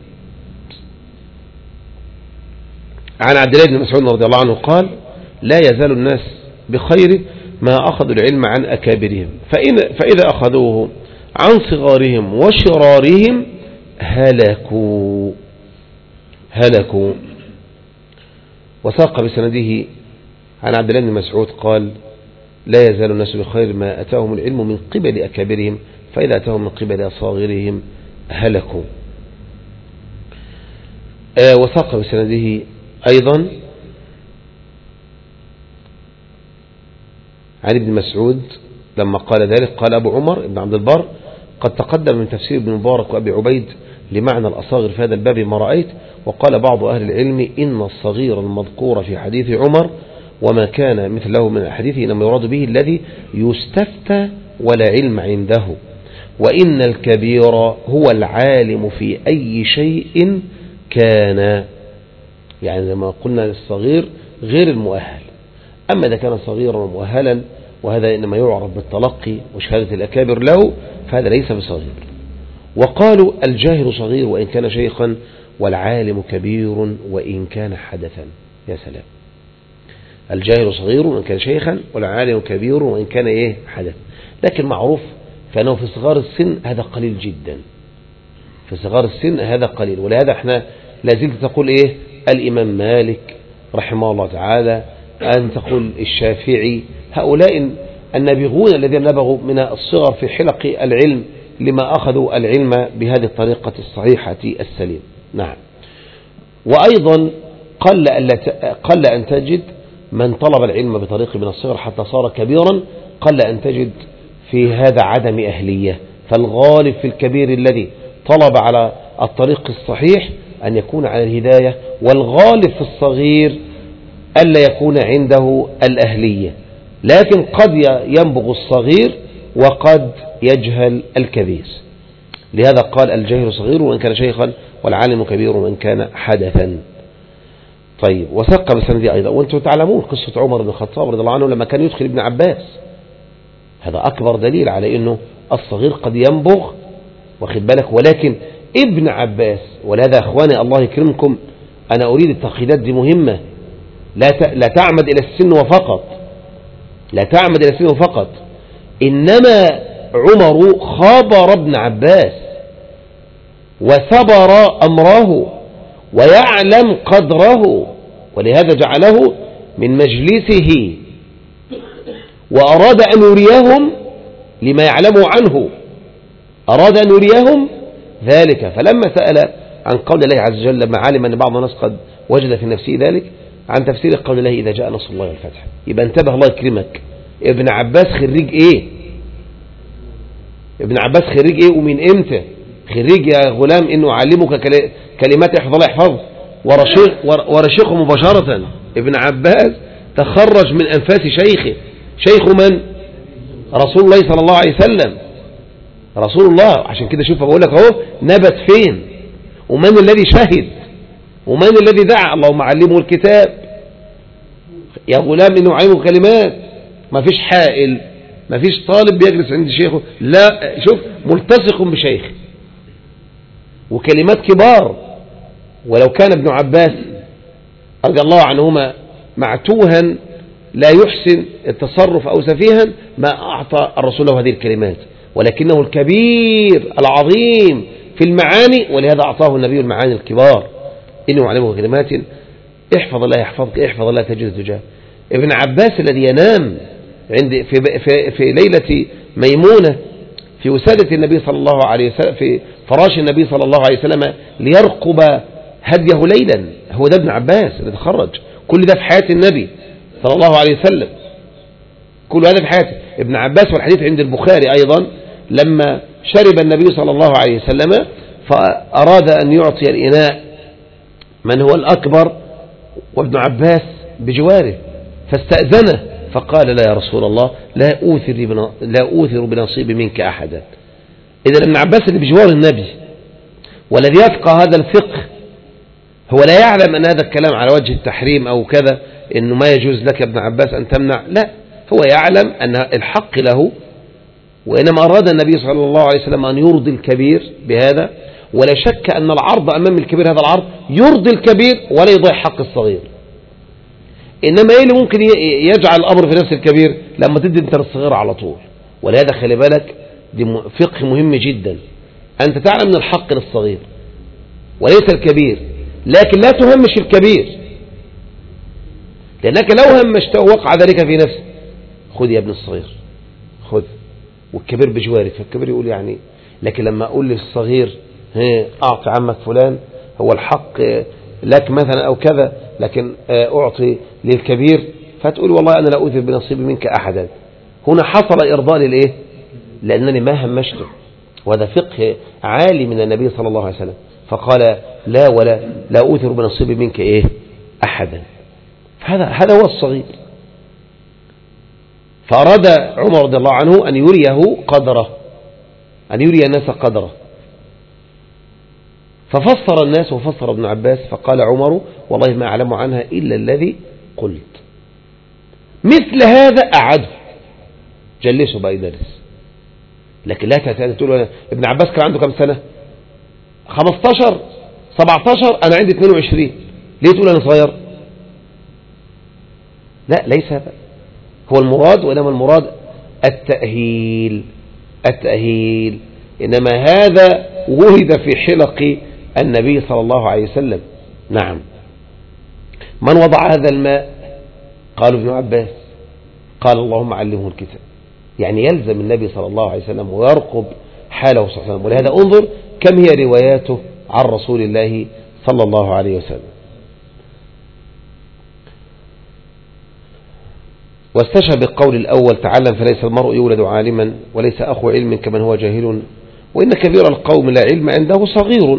عن عبد الله بن مسعود رضي الله عنه قال: لا يزال الناس بخير ما أخذوا العلم عن أكابرهم، فإذا أخذوه عن صغارهم وشرارهم هلكوا. وساق بسنده عن عبد الله بن مسعود قال: لا يزال الناس بخير ما أتاهم العلم من قبل أكابرهم، فإذا أتاهم من قبل أصاغرهم هلكوا. وساق بسنده أيضا عن ابن مسعود لما قال ذلك قال أبو عمر بن عبد البر: قد تقدم من تفسير ابن مبارك وأبي عبيد لمعنى الأصاغر في هذا الباب ما رأيت. وقال بعض أهل العلم إن الصغير المذكور في حديث عمر وما كان مثله من حديثه إنما يراد به الذي يستفتى ولا علم عنده، وإن الكبير هو العالم في أي شيء كان، يعني لما قلنا للصغير غير المؤهل، أما إذا كان صغيرا مؤهلا وهذا إنما يعرف بالتلقي وشهادة الأكابر له فهذا ليس بصغير. وقالوا الجاهل صغير وإن كان شيخا، والعالم كبير وإن كان حدثا. يا سلام، الجاهل صغير وإن كان شيخا، والعالم كبير وإن كان إيه حدث. لكن معروف فأنه في صغار السن هذا قليل جدا، في صغار السن هذا قليل. ولهذا احنا لازلت تقول إيه الإمام مالك رحمه الله تعالى، أن تقول الشافعي، هؤلاء النابغون الذين نبغوا من الصغر في حلق العلم لما أخذوا العلم بهذه الطريقة الصحيحة السليم. نعم. وأيضا قل أن تجد من طلب العلم بطريق من الصغر حتى صار كبيرا، قل أن تجد في هذا عدم أهلية. فالغالب في الكبير الذي طلب على الطريق الصحيح أن يكون على الهداية، والغالب في الصغير ألا يكون عنده الأهلية. لكن قد ينبغ الصغير وقد يجهل الكبير. لهذا قال الجاهل صغير وإن كان شيخا، والعالم كبير وإن كان حدثا. طيب، وثق بسندي أيضا. وأنتم تعلمون قصة عمر بن الخطاب رضي الله عنه لما كان يدخل ابن عباس، هذا أكبر دليل على أنه الصغير قد ينبغ، واخد بالك. ولكن ابن عباس، ولهذا أخواني الله يكرمكم أنا أريد التقييدات دي مهمة، لا تعمد إلى السن وفقط، لا تعمد إلى السن فقط، إنما عمر خابر ابن عباس وثبر أمره ويعلم قدره، ولهذا جعله من مجلسه وأراد أن يريهم لما يعلمه عنه، أراد أن يريهم ذلك. فلما سأل عن قول الله عز وجل لما علم أن بعض الناس قد وجد في نفسه ذلك، عن تفسير قول الله إذا جاء نصر الله والفتح، يبقى انتبه الله يكرمك. ابن عباس خريج ايه؟ ابن عباس خريج ايه ومن امتى؟ خريج يا غلام انه علمك كلمات احفظ احفظ ورشيق مباشرة. ابن عباس تخرج من انفاس شيخه. شيخ من؟ رسول الله صلى الله عليه وسلم، رسول الله. عشان كده شوف بقول لك اهو نبت فين، ومن الذي شهد، ومن الذي دعا. اللهم علمه الكتاب يا غلام إنه علمه كلمات. ما فيش حائل، ما فيش طالب بيجلس عند شيخه، لا، شوف ملتصق بشيخ، وكلمات كبار. ولو كان ابن عباس رضي الله عنهما معتوها لا يحسن التصرف أو سفيها ما أعطى الرسول له هذه الكلمات، ولكنه الكبير العظيم في المعاني، ولهذا أعطاه النبي المعاني الكبار. إنه علمه كلمات احفظ الله يحفظك، احفظ الله تجد تجاه. ابن عباس الذي ينام في ليلة ميمونة في وسادة النبي صلى الله عليه وسلم، في فراش النبي صلى الله عليه وسلم ليرقب هديه ليلا، هو ده ابن عباس اللي تخرج. كل ده في حياة النبي صلى الله عليه وسلم، كل هذا في حياته ابن عباس. والحديث عند البخاري أيضا لما شرب النبي صلى الله عليه وسلم فأراد أن يعطي الإناء من هو الأكبر وابن عباس بجواره، فاستأذنه فقال لا يا رسول الله لا أوثر بنصيبي منك أحدا. إذا ابن عباس اللي بجوار النبي والذي يفقه هذا الفقه هو لا يعلم أن هذا الكلام على وجه التحريم أو كذا، إنه ما يجوز لك ابن عباس أن تمنع، لا، هو يعلم أن الحق له. وإنما أراد النبي صلى الله عليه وسلم أن يرضي الكبير بهذا، ولا شك أن العرض أمام الكبير، هذا العرض يرضي الكبير ولا يضيع حق الصغير. إنما إيه اللي ممكن يجعل الأمر في نفس الكبير؟ لما تدي انت الصغير على طول. ولهذا خلي بالك، دي فقه مهم جدا، أنت تعلم أن الحق للصغير وليس الكبير، لكن لا تهمش الكبير، لأنك لو همشته وقع ذلك في نفسك. خذ يا ابن الصغير، خذ، والكبير بجوارك، فالكبير يقول يعني. لكن لما أقول للصغير أعطي عمك فلان، هو الحق لك مثلا أو كذا، لكن أعطي للكبير، فتقول والله أنا لا أوثر بنصيبي منك أحدا. هنا حصل إرضاء للإيه؟ لأنني ما همشته. وهذا فقه عالي من النبي صلى الله عليه وسلم، فقال لا أوثر بنصيبي منك إيه؟ أحدا. هذا هو الصغير. فأراد عمر رضي الله عنه أن يريه قدره، أن يري الناس قدره، ففسر الناس وفسر ابن عباس، فقال عمر والله ما أعلم عنها إلا الذي قلت. مثل هذا أعده، جلسه بقى يدرس. لكن لا تقول ابن عباس كان عنده كم سنة؟ 15 17، أنا عندي 22، ليه تقول أنا صغير؟ لا، ليس هذا هو المراد، وإنما المراد التأهيل. إنما هذا وهد في حلق النبي صلى الله عليه وسلم. نعم. من وضع هذا الماء؟ قال ابن عباس، قال اللهم علمه الكتاب. يعني يلزم النبي صلى الله عليه وسلم ويرقب حاله صلى الله عليه وسلم. ولهذا انظر كم هي رواياته عن رسول الله صلى الله عليه وسلم. واستشهد بالقول الأول تعلم فليس المرء يولد عالما وليس أخو علم كمن هو جاهل، وإن كبير القوم لا علم عنده صغير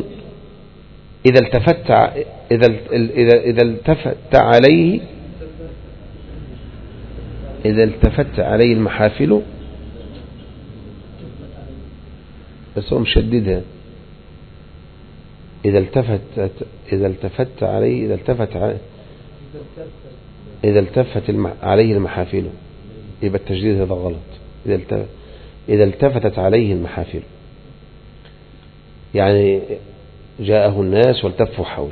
إذا التفت عليه المحافل. بس هو مشددها، إذا التفت عليه المحافل، يبقى التجديد هذا غلط. إذا التفتت عليه المحافل يعني جاءه الناس والتفوا حوله.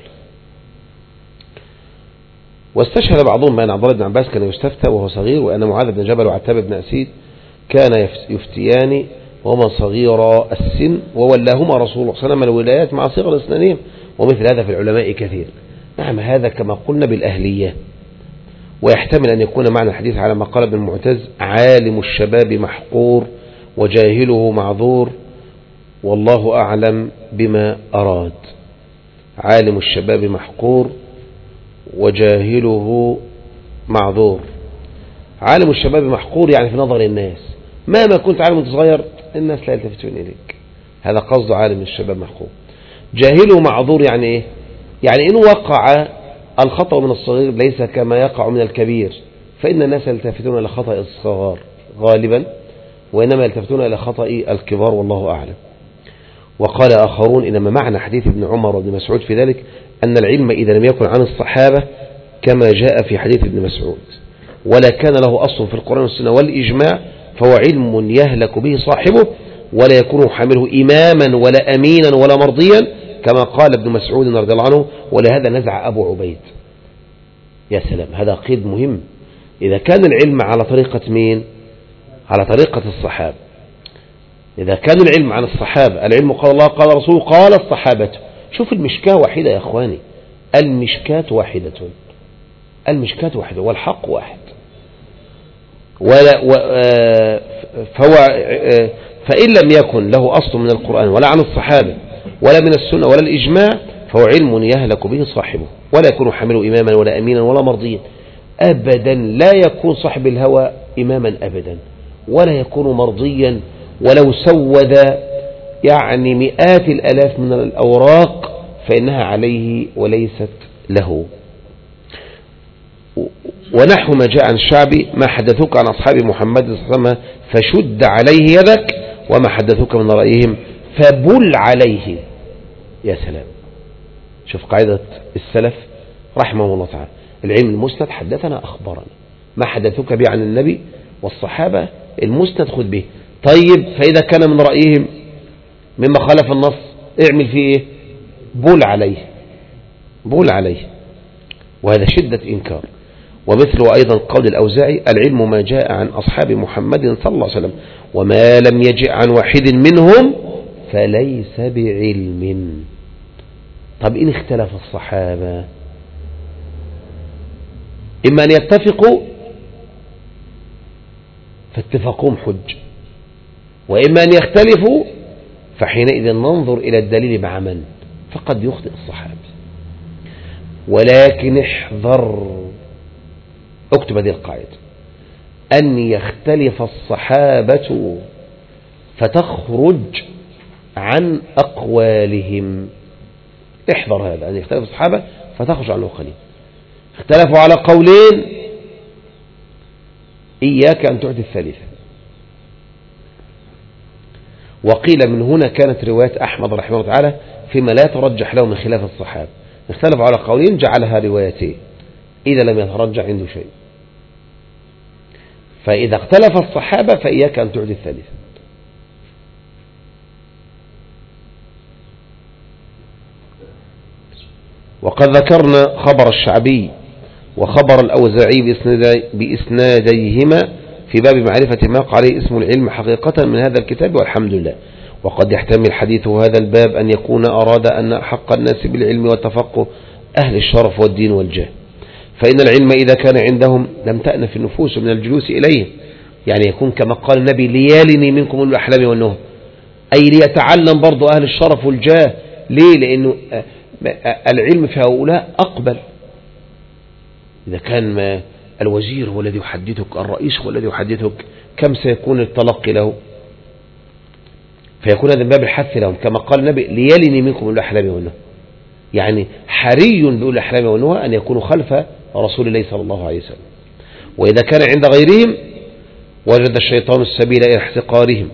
واستشهد بعضهم بأن عبد الله بن عباس كان يستفتى وهو صغير، وأن معاذ بن جبل وعتاب بن أسيد كان يفتيان وهما صغير السن، وولاهما رسول الله صلى الله عليه وسلم الولايات مع صغر اسنانهم. ومثل هذا في العلماء كثير. نعم، هذا كما قلنا بالأهلية. ويحتمل أن يكون معنى الحديث على ما قال ابن المعتز عالم الشباب محقور وجاهله معذور، والله أعلم بما أراد. عالم الشباب محقور وجاهله معذور. عالم الشباب محقور يعني في نظر الناس، مهما كنت عالم وانت صغير الناس لا يلتفتون إليك، هذا قصد عالم الشباب محقور. جاهله معذور يعني إيه؟ يعني إن وقع الخطأ من الصغير ليس كما يقع من الكبير، فإن الناس يلتفتون إلى خطأ الصغار غالبا، وإنما يلتفتون إلى خطأ الكبار والله أعلم. وقال آخرون إنما معنى حديث ابن عمر وابن مسعود في ذلك أن العلم إذا لم يكن عن الصحابة كما جاء في حديث ابن مسعود ولا كان له أصل في القرآن والسنة والإجماع فهو علم يهلك به صاحبه ولا يكون حامله إماما ولا أمينا ولا مرضيا كما قال ابن مسعود رضي الله عنه. ولهذا نزع أبو عبيد. يا سلام، هذا قيد مهم. إذا كان العلم على طريقة مين؟ على طريقة الصحابة. إذا كان العلم عن الصحابة، العلم قال الله قال رسوله قال الصحابة. شوف المشكاة واحدة يا أخواني، المشكاة واحدة، المشكاة واحدة والحق واحد. فإن لم يكن له أصل من القرآن ولا عن الصحابة ولا من السنة ولا الإجماع فهو علم يهلك به صاحبه ولا يكون حامله إماما ولا أمينا ولا مرضيا أبدا. لا يكون صاحب الهوى إماما أبدا ولا يكون مرضيا ولو سود يعني مئات الألاف من الأوراق فإنها عليه وليست له. ونحو ما جاء عن الشعبي ما حدثوك عن أصحاب محمد صلى الله عليه وسلم فشد عليه يدك وما حدثوك من رأيهم فبل عليه. يا سلام، شوف قاعدة السلف رحمه الله تعالى، العلم المسند حدثنا أخبرنا، ما حدثوك به عن النبي والصحابة المسند خذ به. طيب فإذا كان من رأيهم مما خالف النص اعمل فيه ايه؟ بول عليه، بول عليه. وهذا شدة إنكار. ومثله أيضا قول الأوزاعي العلم ما جاء عن أصحاب محمد صلى الله عليه وسلم وما لم يجئ عن واحد منهم فليس بعلم. طب إن اختلف الصحابة إما أن يتفقوا فاتفاقهم حج وإما أن يختلفوا فحينئذ ننظر إلى الدليل مع من، فقد يخطئ الصحابة. ولكن احذر، اكتب هذه القاعدة، أن يختلف الصحابة فتخرج عن أقوالهم. احذر هذا، أن يختلف الصحابة فتخرج عن أقوالهم. اختلفوا على قولين إياك أن تعدي الثالثة. وقيل من هنا كانت رواية أحمد رحمه الله تعالى فيما لا يترجح له من خلاف الصحابة، اختلفوا على قولين جعلها روايتين إذا لم يترجح عنده شيء. فإذا اختلف الصحابة فإياك أن تعدي الثالثة. وقد ذكرنا خبر الشعبي وخبر الأوزاعي بإسناديهما في باب معرفة ما عليه اسم العلم حقيقة من هذا الكتاب والحمد لله. وقد يحتمل حديث هذا الباب أن يكون أراد أن حق الناس بالعلم والتفقه أهل الشرف والدين والجاه، فإن العلم إذا كان عندهم لم تأنف النفوس من الجلوس إليه، يعني يكون كما قال النبي ليالني منكم أولو الأحلام والنهى، أي ليتعلم برضو أهل الشرف والجاه. ليه؟ لأنه العلم في هؤلاء أقبل. إذا كان الوزير هو الذي يحدثك، الرئيس هو الذي يحدثك، كم سيكون التلقي له؟ فيكون هذا من باب الحث لهم كما قال النبي ليالني منكم أولو الأحلام والنهى، يعني حري بأولو الأحلام والنهى أن يكونوا خلف رسول الله صلى الله عليه وسلم. وإذا كان عند غيرهم وجد الشيطان السبيل إلى احتقارهم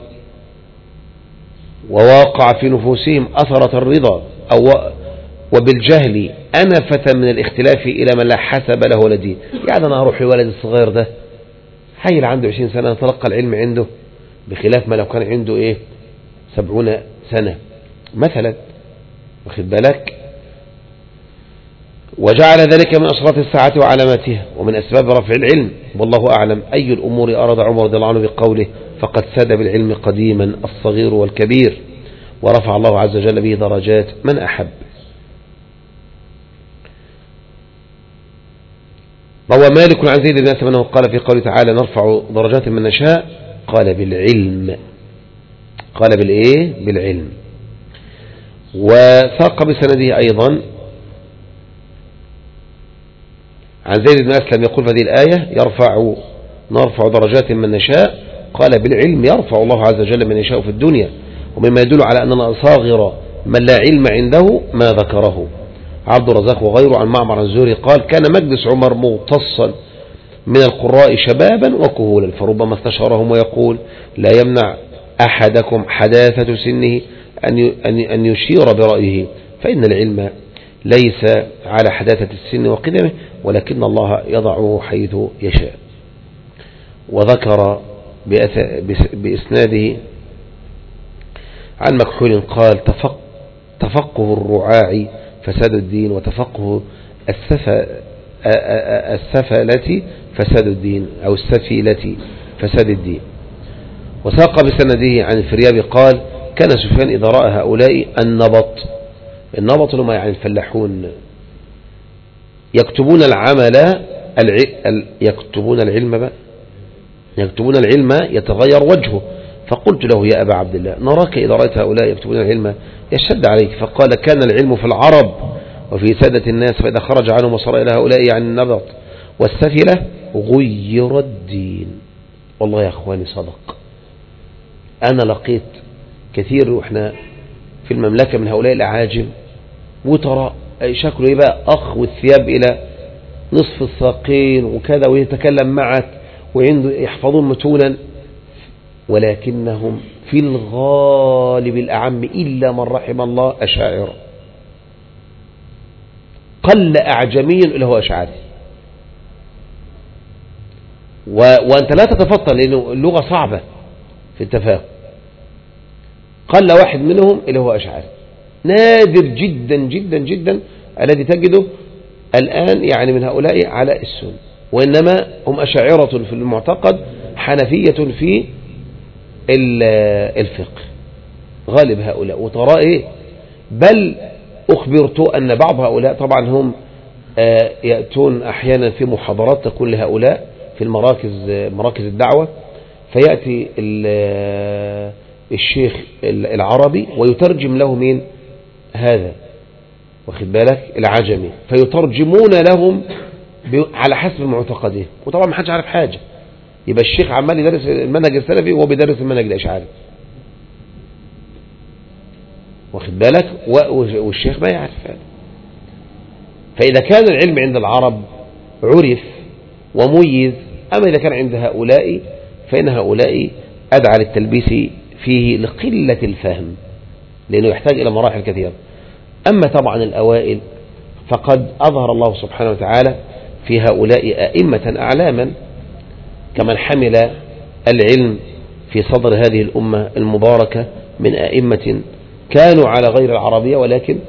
وواقع في نفوسهم أثرة الرضا وبالجهل أنفة من الاختلاف إلى من لا حسب له ولا دين. يعني أنا أروح لولد الصغير ده حيل عنده 20 سنة نتلقى العلم عنده بخلاف ما لو كان عنده 70 سنة مثلا، واخد بالك. وجعل ذلك من أشراط الساعة وعلاماتها ومن أسباب رفع العلم. والله أعلم أي الأمور أراد عمر رضي الله عنه بقوله فقد ساد بالعلم قديما الصغير والكبير ورفع الله عز وجل به درجات من أحب. روى مالك عن زيد بن أسلم أنه قال في قوله تعالى نرفع درجات من نشاء قال بالعلم، قال بالعلم. وساق بسنده أيضا عن زيد بن أسلم يقول في هذه الآية نرفع درجات من نشاء قال بالعلم يرفع الله عز وجل من يشاء في الدنيا. ومما يدل على أن الأصاغر من لا علم عنده ما ذكره عبد الرزاق وغيره عن معمر الزهري قال كان مجلس عمر من القراء شبابا وكهولا، فربما استشارهم ويقول لا يمنع أحدكم حداثة سنه أن يشير برأيه، فإن العلم ليس على حداثة السن وقدمه، ولكن الله يضعه حيث يشاء. وذكر بإسناده عن مكحول قال تفقه الرعاع فساد الدين، وتفقه السفلة فساد الدين، أو السفيلة فساد الدين. وساق بسنده عن الفريابي قال كان سفيان إذا رأى هؤلاء النبط لما يعني الفلاحون يكتبون العلم يتغير وجهه، فقلت له يا أبا عبد الله نراك إذا رأيت هؤلاء يكتبون العلم يشد عليك، فقال كان العلم في العرب وفي سادة الناس، فإذا خرج عنهم وصار إلى هؤلاء يعني النبط والسفلة غير الدين. والله يا أخواني صدق. أنا لقيت كثير وإحنا في المملكة من هؤلاء الأعاجم، وترى شكله إيه بقى، أخ والثياب إلى نصف الساقين وكذا، ويتكلم معك وعنده يحفظون متونا، ولكنهم في الغالب الأعم إلا من رحم الله أشاعرة. قل أعجمي إلا هو أشعري، وأنت لا تتفطن لأنه اللغة صعبة في التفاهم. قل واحد منهم إلا هو أشعري، نادر جدا جدا جدا الذي تجده الآن يعني من هؤلاء على السنة، وإنما هم أشاعرة في المعتقد، حنفية في الفقه غالب هؤلاء. وترى إيه، بل أخبرت أن بعض هؤلاء طبعا هم يأتون أحيانا في محاضرات تكون لهؤلاء في مراكز الدعوة، فيأتي الشيخ العربي ويترجم له مين هذا، واخد بالك، العجمي، فيترجمون لهم على حسب معتقدهم، وطبعا ما حدش عارف حاجة، يبقى الشيخ عمال يدرس المنهج السلفي وهو بيدرس المنهج الأشعري، واخد بالك، والشيخ ما يعرف هذا. فإذا كان العلم عند العرب عرف وميز، أما إذا كان عند هؤلاء فإن هؤلاء أدعى للتلبيس فيه لقلة الفهم، لأنه يحتاج إلى مراحل كثيرة. أما طبعا الأوائل فقد أظهر الله سبحانه وتعالى في هؤلاء أئمة أعلاما، كمن حمل العلم في صدر هذه الأمة المباركة من أئمة كانوا على غير العربية، ولكن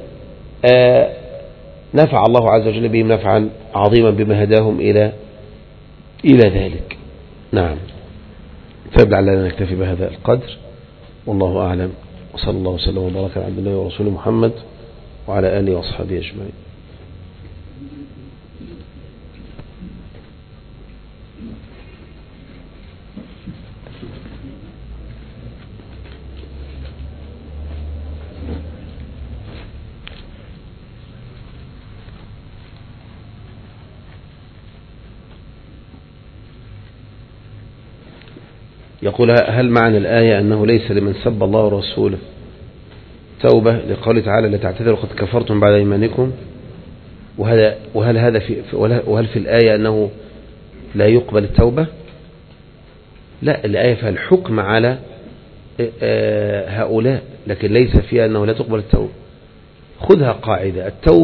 نفع الله عز وجل بهم نفعا عظيما بما هداهم إلى ذلك. نعم، فلعلنا نكتفي بهذا القدر، والله أعلم، وصلى الله وسلم وبارك على عبد الله ورسوله محمد وعلى آله وأصحابه أجمعين. يقول هل معنى الآية أنه ليس لمن سب الله ورسوله توبة لقوله تعالى لا تعتذروا قد كفرتم بعد إيمانكم، وهل في الآية أنه لا يقبل التوبة؟ لا، الآية فيها الحكم على هؤلاء، لكن ليس فيها أنه لا تقبل التوبة. خذها قاعدة،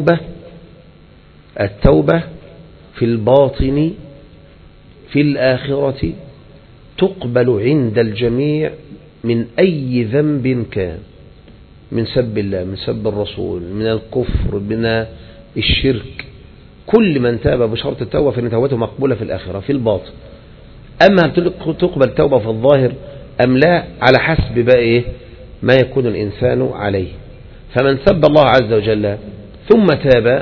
التوبة في الباطن في الآخرة تقبل عند الجميع من أي ذنب كان، من سب الله، من سب الرسول، من الكفر، من الشرك، كل من تاب بشرط التوبة فإن توبته مقبولة في الآخرة في الباطن. أما هل تقبل توبة في الظاهر أم لا، على حسب بقى إيه ما يكون الإنسان عليه. فمن سب الله عز وجل ثم تاب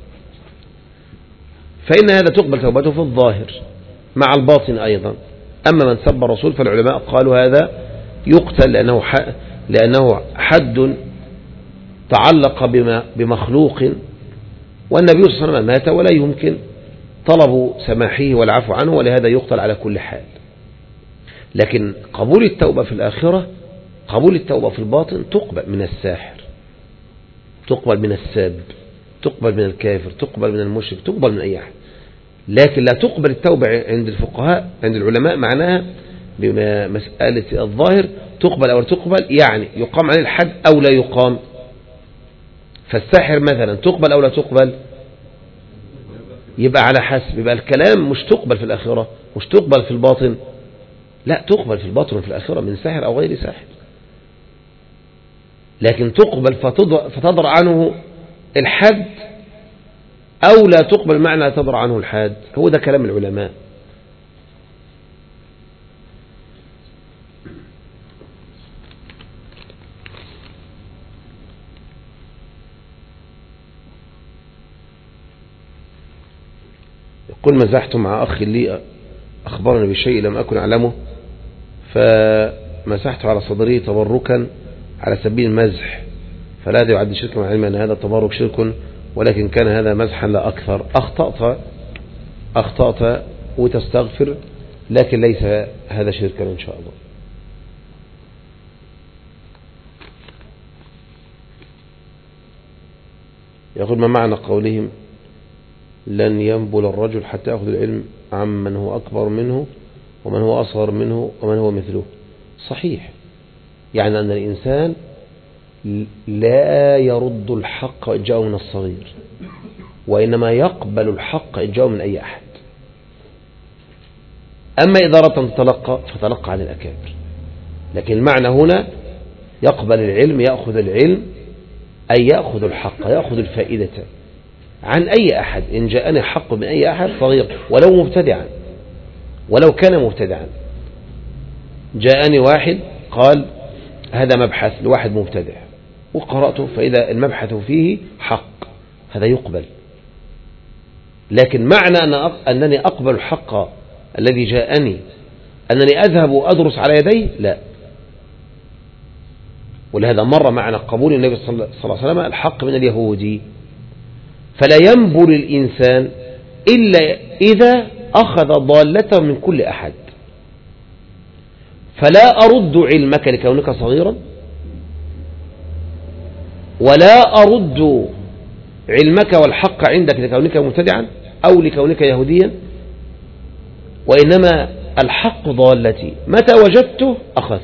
فإن هذا تقبل توبته في الظاهر مع الباطن أيضا. أما من سب الرسول فالعلماء قالوا هذا يقتل لأنه حد تعلق بمخلوق، والنبي صلى الله عليه وسلم مات ولا يمكن طلب سماحه والعفو عنه، ولهذا يقتل على كل حال. لكن قبول التوبة في الآخرة، قبول التوبة في الباطن تقبل من الساحر، تقبل من الساب، تقبل من الكافر، تقبل من المشرك، تقبل من أي أحد. لكن لا تقبل التوبة عند الفقهاء عند العلماء معناها بمسألة الظاهر تقبل أو لا تقبل، يعني يقام عليه الحد أو لا يقام. فالساحر مثلا تقبل أو لا تقبل؟ يبقى على حسب، يبقى الكلام مش تقبل في الآخرة، مش تقبل في الباطن، لا تقبل في الباطن وفي الآخرة من ساحر أو غير ساحر، لكن تقبل فتضر عنه الحد أو لا تقبل معنى لا تضر عنه الحد. هو ده كلام العلماء. يقول مزحت مع أخ لي أخبرني بشيء لم أكن أعلمه فمسحته على صدره تبركا على سبيل المزح، فلا يعد شركا مع علم أن هذا التبرك شرك، ولكن كان هذا مزحا لا أكثر. أخطأت وتستغفر، لكن ليس هذا شركا إن شاء الله. يقول ما معنى قولهم لن ينبل الرجل حتى يأخذ العلم عمن هو أكبر منه ومن هو أصغر منه ومن هو مثله؟ صحيح، يعني أن الإنسان لا يرد الحق إن جاءه من الصغير، وإنما يقبل الحق إن جاءه من أي أحد. أما إذا أردت أن تتلقى فتلقى عن الأكابر، لكن المعنى هنا يقبل العلم، يأخذ العلم أي يأخذ الحق، يأخذ الفائدة عن أي أحد. إن جاءني حق من أي أحد صغير ولو مبتدعا، ولو كان مبتدعا. جاءني واحد قال هذا مبحث لواحد مبتدع وقرأته، فإذا المبحث فيه حق هذا يقبل، لكن معنى أنني أقبل الحق الذي جاءني أنني أذهب وأدرس على يديه لا. ولهذا مر معنى قبول النبي صلى الله عليه وسلم الحق من اليهودي. فلا ينبل الإنسان إلا إذا أخذ ضالته من كل أحد. فلا أرد علمك لكونك صغيرا، ولا أرد علمك والحق عندك لكونك مبتدعا أو لكونك يهوديا، وإنما الحق ضالتي متى وجدته أخذت.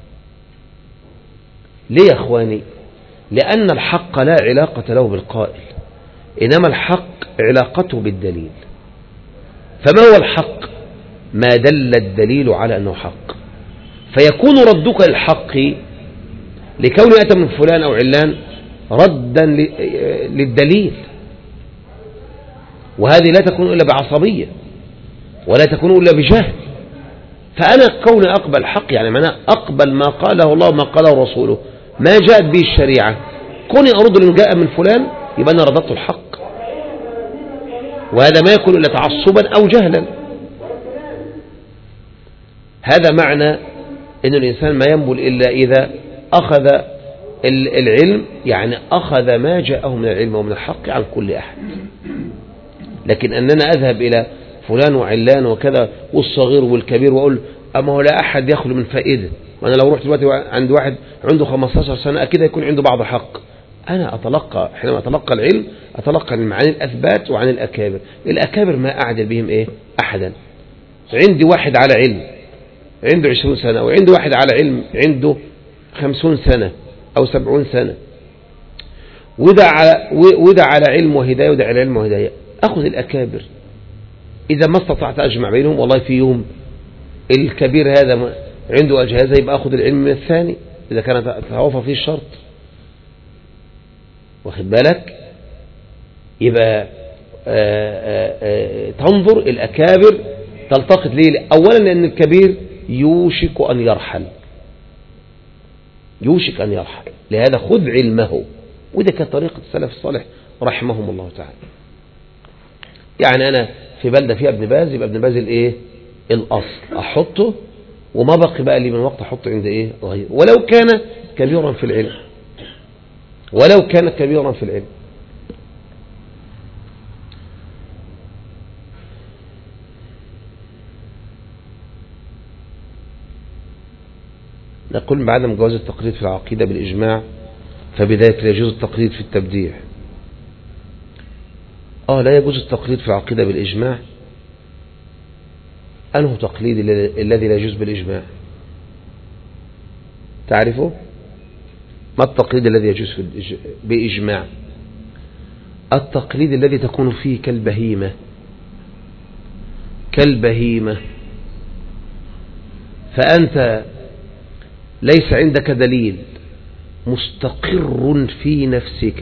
ليه يا أخواني؟ لأن الحق لا علاقة له بالقائل، إنما الحق علاقته بالدليل. فما هو الحق؟ ما دل الدليل على أنه حق، فيكون ردك للحق لكون أتى من فلان أو علان ردا للدليل، وهذه لا تكون إلا بعصبية ولا تكون إلا بجهل. فأنا كون أقبل حق يعني معناه أقبل ما قاله الله وما قاله رسوله، ما جاءت به الشريعة. كوني أرد لما جاء من فلان يبقى أنا رددت الحق، وهذا ما يكون إلا تعصبا أو جهلا. هذا معنى أن الإنسان ما ينبل إلا إذا أخذ العلم، يعني أخذ ما جاءه من العلم ومن الحق عن كل أحد. لكن أننا أذهب إلى فلان وعلان وكذا والصغير والكبير وأقول أما هو لا أحد يخلو من فائدة، وأنا لو رحت دلوقتي عند واحد عنده 15 سنة أكيد يكون عنده بعض حق. أنا أتلقى حينما أتلقى العلم أتلقى العلم عن الأثبات وعن الأكابر. الأكابر ما أعدل بهم إيه أحدا. عندي واحد على علم عنده 20 سنة، وعنده واحد على علم عنده 50 سنة أو 70 سنة، وده على علم وهداية وده على علم وهداية. أخذ الأكابر إذا ما استطعت أجمع بينهم. والله في يوم الكبير هذا عنده أجهزة يبقى أخذ العلم من الثاني إذا كانت توافى فيه الشرط، واخد بالك؟ يبقى تنظر الأكابر تلتقط ليه؟ أولا لأن الكبير يوشك أن يرحل، يوشك أن يرحل، لهذا خذ علمه. وده كانت طريقة السلف الصالح رحمهم الله تعالى. يعني أنا في بلدة فيها ابن باز، يبقى ابن باز الإيه؟ الأصل أحطه، وما بقي بقى لي من وقت أحطه عند إيه؟ غير، ولو كان كبيرا في العلم، ولو كان كبيرا في العلم. نقول بعدم جواز التقليد في العقيدة بالإجماع، فبذلك لا يجوز التقليد في التبديع. لا يجوز التقليد في العقيدة بالإجماع، أنه تقليد الذي لا يجوز بالإجماع؟ تعرفه؟ ما التقليد الذي يجوز بإجماع؟ التقليد الذي تكون فيه كالبهيمة، كالبهيمة، فأنت ليس عندك دليل مستقر في نفسك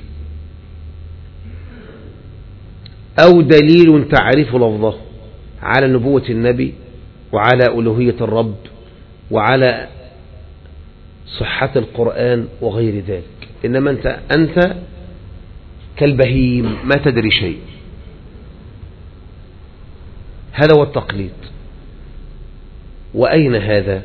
أو دليل تعرف لفظه على نبوة النبي وعلى ألوهية الرب وعلى صحة القرآن وغير ذلك، إنما أنت كالبهيم ما تدري شيء. هذا هو التقليد. وأين هذا؟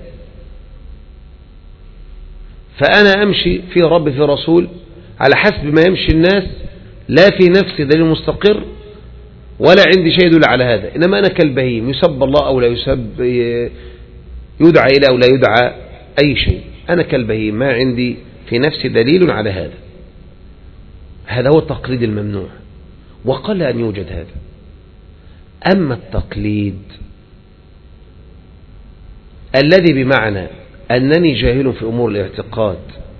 فأنا أمشي في رب في رسول على حسب ما يمشي الناس، لا في نفسي دليل مستقر ولا عندي شيء يدل على هذا، إنما أنا كالبهيم يسب الله أو لا يسب، يدعى إلى أو لا يدعى أي شيء، أنا كالبهيم ما عندي في نفسي دليل على هذا. هذا هو التقليد الممنوع، وقل أن يوجد هذا. أما التقليد الذي بمعنى أنني جاهل في أمور الاعتقاد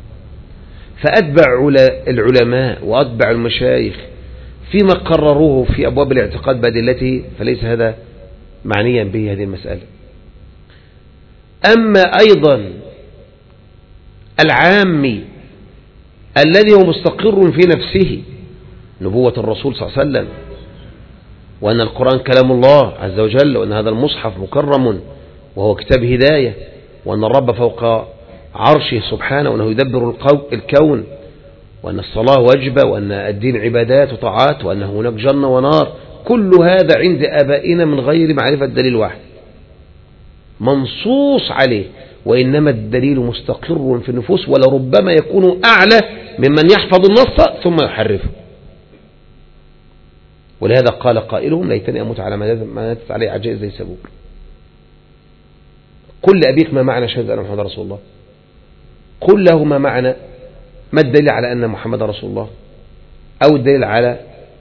فأتبع العلماء وأتبع المشايخ فيما قرروه في أبواب الاعتقاد بأدلته، فليس هذا معنيا به هذه المسألة. أما أيضا العامي الذي هو مستقر في نفسه نبوة الرسول صلى الله عليه وسلم، وأن القرآن كلام الله عز وجل، وأن هذا المصحف مكرم وهو كتاب هداية، وأن الرب فوق عرشه سبحانه، وأنه يدبر الكون، وأن الصلاة واجبة، وأن الدين عبادات وطاعات، وأن هناك جنة ونار. كل هذا عند آبائنا من غير معرفة دليل واحد منصوص عليه، وإنما الدليل مستقر في النفوس، ولربما يكون أعلى ممن يحفظ النص ثم يحرفه. ولهذا قال قائلهم: ليتني أموت على ما ماتت عليه عجائز زي سبوك. قل لأبيك ما معنى شهادة أن محمد رسول الله، قل له ما معنى، ما الدليل على أن محمد رسول الله، أو الدليل على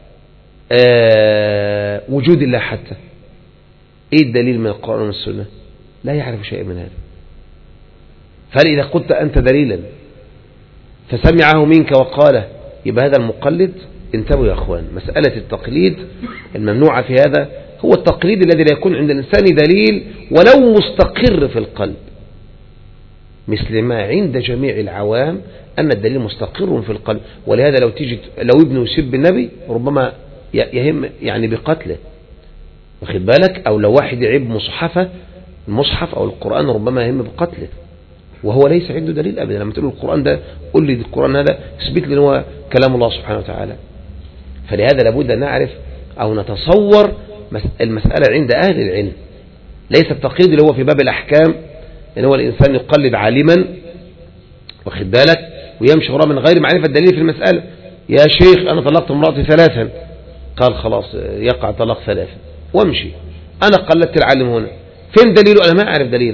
وجود الله حتى. إيه الدليل من القرآن والسنة؟ لا يعرف شيء من هذا. فإذا قلت أنت دليلا فسمعه منك وقاله، يبقى هذا المقلد. انتبهوا يا أخوان، مسألة التقليد الممنوعة في هذا هو التقليد الذي لا يكون عند الإنسان دليل ولو مستقر في القلب، مثل ما عند جميع العوام أن الدليل مستقر في القلب. ولهذا لو ابنه يسب النبي ربما يهم يعني بقتله، واخد بالك، أو لو واحد يعيب المصحف أو القرآن ربما يهم بقتله، وهو ليس عنده دليل أبدا. لما تقول القرآن ده، قل لي القرآن هذا اثبت لي هو كلام الله سبحانه وتعالى. فلهذا لابد أن نعرف أو نتصور المسألة عند أهل العلم، ليس التقليد اللي هو في باب الأحكام إن هو الإنسان يقلد عالما، واخد بالك، ويمشي وراء من غير معرفة الدليل في المسألة. يا شيخ أنا طلقت امرأتي 3، قال خلاص يقع طلاق 3 وامشي. أنا قلدت العالم هنا، فين دليله؟ أنا ما أعرف دليله.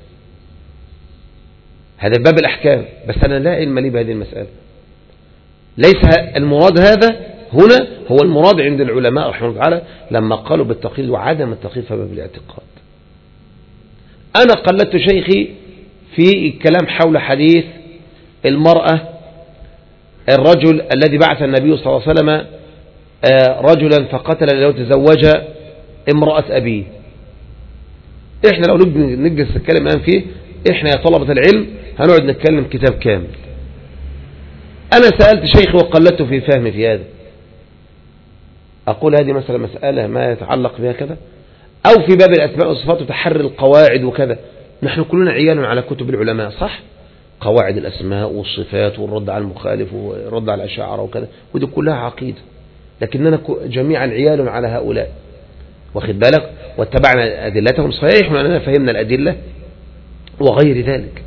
هذا باب الأحكام، بس أنا لا علم لي بهذه المسألة. ليس المراد هذا هنا هو المراد عند العلماء رحمه الله تعالى لما قالوا بالتقليد وعدم التقليد في باب الاعتقاد. أنا قلدت شيخي في الكلام حول حديث المرأة، الرجل الذي بعث النبي صلى الله عليه وسلم رجلا فقتل لو تزوج امرأة أبيه. إحنا لو نجلس نتكلم الآن فيه، إحنا يا طلبة العلم هنقعد نتكلم كتاب كامل. أنا سألت شيخي وقلدته في فهمي في هذا، أقول هذه مثلا مسألة ما يتعلق بها كذا، أو في باب الأسماء والصفات وتحري القواعد وكذا. نحن كلنا عيال على كتب العلماء، صح؟ قواعد الأسماء والصفات والرد على المخالف والرد على الأشاعرة وكذا، ودي كلها عقيدة، لكننا جميعا عيال على هؤلاء، واخد بالك، واتبعنا أدلتهم صحيح وأننا فهمنا الأدلة وغير ذلك.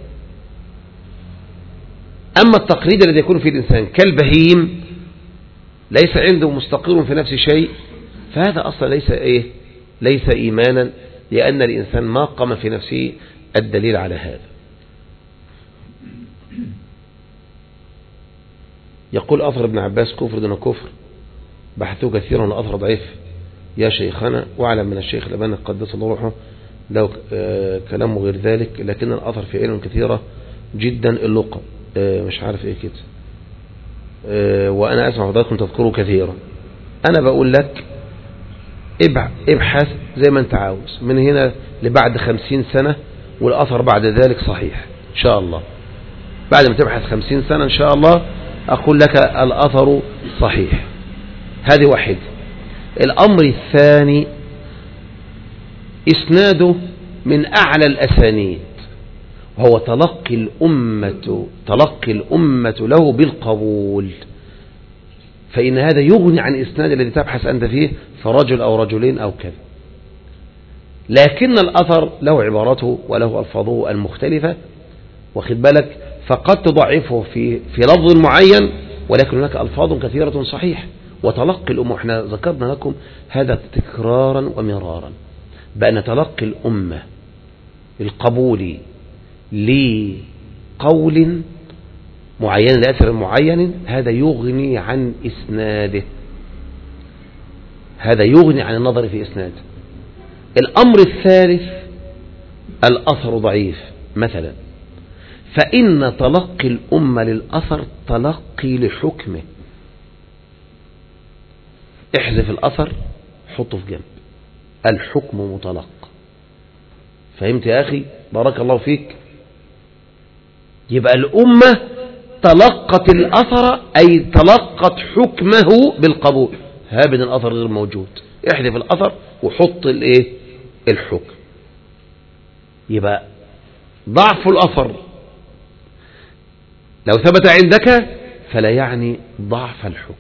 أما التقليد الذي يكون فيه الإنسان كالبهيم ليس عنده مستقر في نفسه شيء، فهذا أصلا ليس إيمانا، لأن الإنسان ما قام في نفسه الدليل على هذا. يقول أثر ابن عباس: كفر دون كفر، بحثوه كثيرا والأثر ضعيف يا شيخنا، واعلم من الشيخ الألباني قدس الله روحه لو كلامه غير ذلك، لكن الأثر في علم كثيرة جدا اللقى مش عارف ايه كده. وأنا أسمع حضراتكم تذكروا كثيرا. أنا بقول لك ابحث زي ما أنت عاوز من هنا لبعد 50 سنة، والأثر بعد ذلك صحيح إن شاء الله. بعد ما تبحث 50 سنة إن شاء الله أقول لك الأثر صحيح. هذه واحد. الأمر الثاني إسناده من أعلى الأسانيد، وهو تلقي الأمة له بالقبول، فإن هذا يغني عن إسناد الذي تبحث أنت فيه فرجل أو رجلين أو كذا. لكن الأثر له عبارته وله ألفاظه المختلفة، واخد بالك، فقد تضعفه في لفظ معين، ولكن هناك ألفاظ كثيرة صحيح. وتلقي الأمة، احنا ذكرنا لكم هذا تكرارا ومرارا، بأن تلقي الأمة القبول لقول معين لأثر معين هذا يغني عن إسناده، هذا يغني عن النظر في إسناده. الأمر الثالث الأثر ضعيف مثلا، فإن تلقي الأمة للأثر تلقي لحكمه. احذف الأثر حطه في جنب، الحكم متلقى. فهمت يا أخي؟ بارك الله فيك. يبقى الأمة تلقت الأثر أي تلقت حكمه بالقبول. هابن الأثر غير موجود، احذف الأثر وحط الحكم. يبقى ضعف الأثر لو ثبت عندك فلا يعني ضعف الحكم.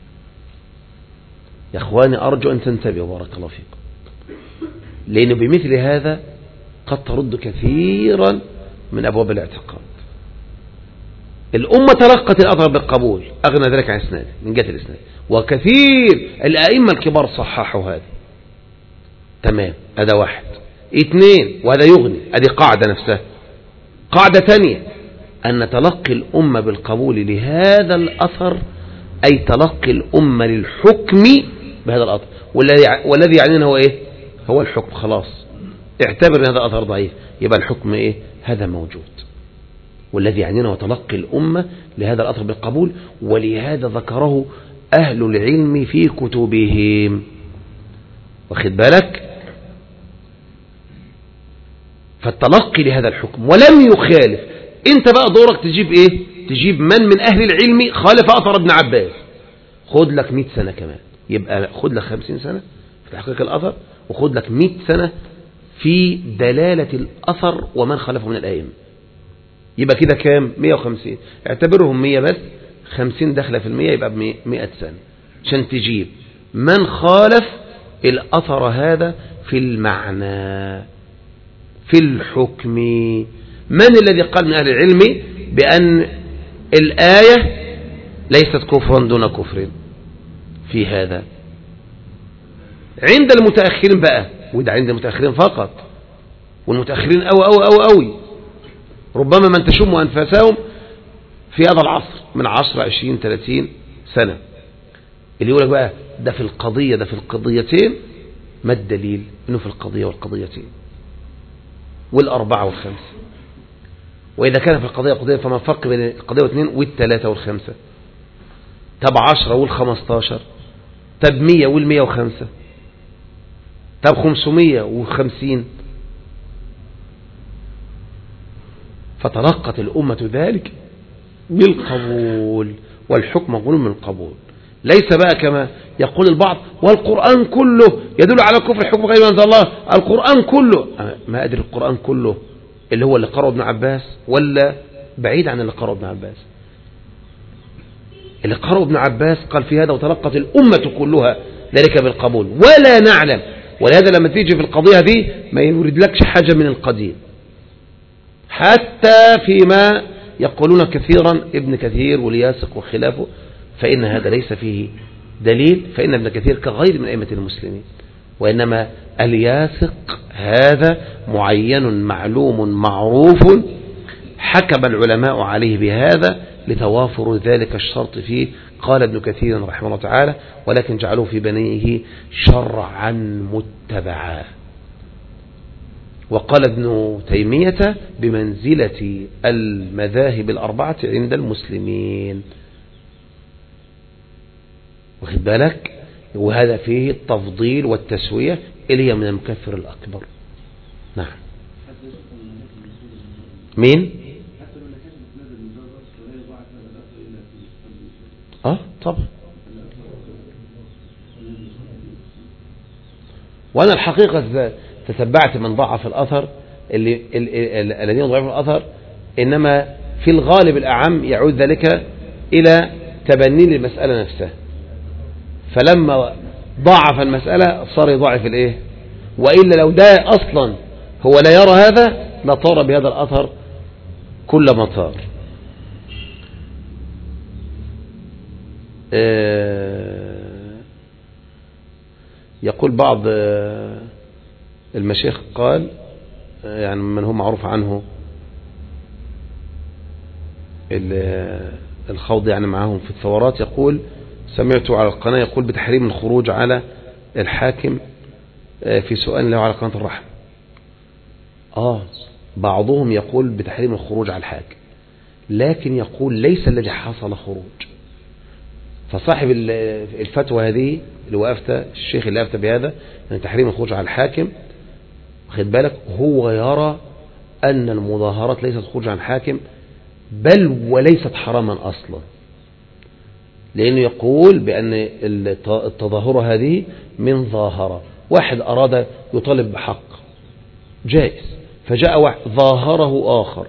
يا اخواني أرجو أن تنتبهوا بارك الله فيكم، لأن بمثل هذا قد ترد كثيرا من أبواب الاعتقاد. الأمة تلقت الأثر بالقبول، أغنى ذلك عن إسناد من جهة الإسناد، وكثير الأئمة الكبار صححوا هذا. تمام، هذا واحد. اثنين، وهذا يغني، هذه قاعدة نفسها. قاعدة ثانية أن تلقي الأمة بالقبول لهذا الأثر أي تلقي الأمة للحكم بهذا الأثر، والذي يعنينا هو هو الحكم. خلاص اعتبر ان هذا الأثر ضعيف، يبقى الحكم هذا موجود. والذي يعنينا هو تلقي الأمة لهذا الأثر بالقبول، ولهذا ذكره أهل العلم في كتبهم، واخد بالك. فالتلقي لهذا الحكم ولم يخالف. انت بقى دورك تجيب تجيب من أهل العلم خالف أثر ابن عباس، خد لك 100 سنة كمان، يبقى خد لك 50 سنة في تحقيق الأثر، وخد لك 100 سنة في دلالة الأثر ومن خالفه من الأئمة. يبقى كده كام؟ 150. اعتبرهم 100 بس، 50 داخله في 100، يبقى 100 سنة عشان تجيب من خالف الأثر هذا في المعنى في الحكم. من الذي قال من أهل العلم بأن الآية ليست كفرا دون كفر في هذا؟ عند المتأخرين بقى، وده عند المتأخرين فقط، والمتأخرين أوي ربما من تشم أنفاسهم في هذا العصر من 10 20 30 سنة، اللي يقول لك بقى ده في القضية ده في القضيتين. ما الدليل انه في القضية والقضيتين والأربعة والخمسة؟ وإذا كان في القضية قضية فما الفرق بين القضية واثنين والثلاثة والخمسة؟ طب 10 وال15، طب 100 وال105، طب 550. فتلقت الأمة ذلك بالقبول، والحكم مقبول من القبول. ليس بقى كما يقول البعض والقرآن كله يدل على كفر الحكم غير ما أنزل الله. القرآن كله، ما أدري القرآن كله اللي هو اللي قرأه ابن عباس ولا بعيد عن اللي قرأه ابن عباس؟ اللي قرأه ابن عباس قال في هذا وتلقت الأمة كلها ذلك بالقبول، ولا نعلم. ولهذا لما تيجي في القضية دي ما يوردلكش حاجة من القديم، حتى فيما يقولون كثيرا ابن كثير والياسق وخلافه، فإن هذا ليس فيه دليل. فإن ابن كثير كغير من أئمة المسلمين، وإنما الياسق هذا معين معلوم معروف، حكم العلماء عليه بهذا لتوافر ذلك الشرط فيه. قال ابن كثير رحمه الله تعالى ولكن جعلوه في بنيه شرعا متبعا. وقال ابن تيمية بمنزلة المذاهب الأربعة عند المسلمين. واخد بالك؟ وهذا فيه التفضيل والتسوية اللي هي من المكفر الأكبر. نعم. مين؟ طبعا. وأنا الحقيقة تتبعت من ضعف الأثر الذين ضعفوا الأثر، إنما في الغالب الأعم يعود ذلك إلى تبني للمسألة نفسها، فلما ضعف المسألة صار يضعف الإيه، وإلا لو ده أصلا هو لا يرى هذا لطار بهذا الأثر كل مطار. يقول بعض المشايخ قال، يعني من هو معروف عنه الخوض يعني معهم في الثورات، يقول سمعته على القناة يقول بتحريم الخروج على الحاكم في سؤال له على قناة الرحمة. بعضهم يقول بتحريم الخروج على الحاكم، لكن يقول ليس الذي حصل خروج. فصاحب الفتوى هذه اللي وقفت الشيخ اللي أفتى بهذا أن تحريم الخروج على الحاكم، واخد بالك، هو يرى أن المظاهرات ليست خروج عن الحاكم، بل وليست حراما أصلا، لأنه يقول بأن التظاهرة هذه من ظاهرة، واحد أراد يطالب بحق جائز، فجاء واحد ظاهره آخر،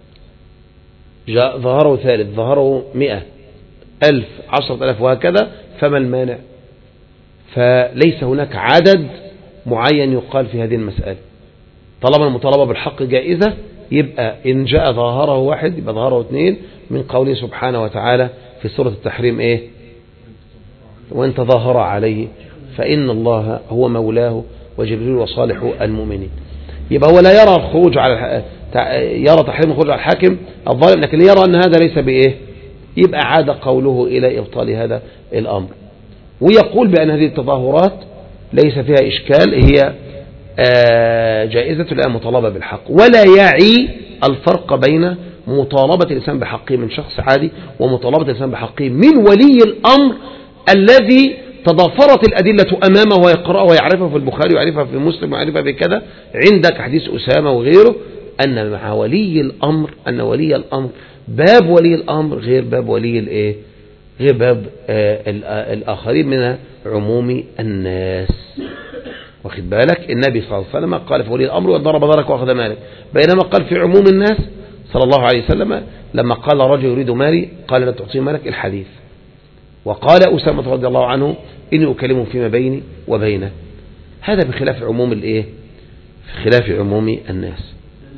جاء ظاهره ثالث، ظاهره 100 1000 10,000 وهكذا، فما المانع؟ فليس هناك عدد معين يقال في هذه المسألة، طالما المطالبة بالحق جائزة، يبقى إن جاء ظاهره واحد يبقى ظاهره 2، من قوله سبحانه وتعالى في سورة التحريم إيه؟ وإن تظاهر عليه فإن الله هو مولاه وجبريل وصالح المؤمنين. يبقى هو لا يرى الخروج على يرى تحريم الخروج على الحاكم الظالم، لكن يرى أن هذا ليس بإيه، يبقى عاد قوله إلى إبطال هذا الأمر. ويقول بأن هذه التظاهرات ليس فيها إشكال، هي جائزة الآن مطالبة بالحق، ولا يعي الفرق بين مطالبة الإنسان بحقه من شخص عادي ومطالبة الإنسان بحقه من ولي الأمر الذي تضافرت الأدلة أمامه ويقرأه ويعرفها في البخاري ويعرفها في مسلم ويعرفها في كذا. عندك حديث أسامة وغيره، أن مع ولي الأمر، أن ولي الأمر باب ولي الأمر غير باب ولي الإيه، غير باب الآخرين من عموم الناس. واخد بالك؟ النبي صلى الله عليه وسلم قال في ولي الأمر وضرب ضرك وأخذ مالك، بينما قال في عموم الناس صلى الله عليه وسلم لما قال رجل يريد مالي قال لا تعطيه مالك الحديث. وقال أسامة رضي الله عنه إني أكلمه فيما بيني وبينه. هذا بخلاف عموم الإيه، في خلاف عموم الناس.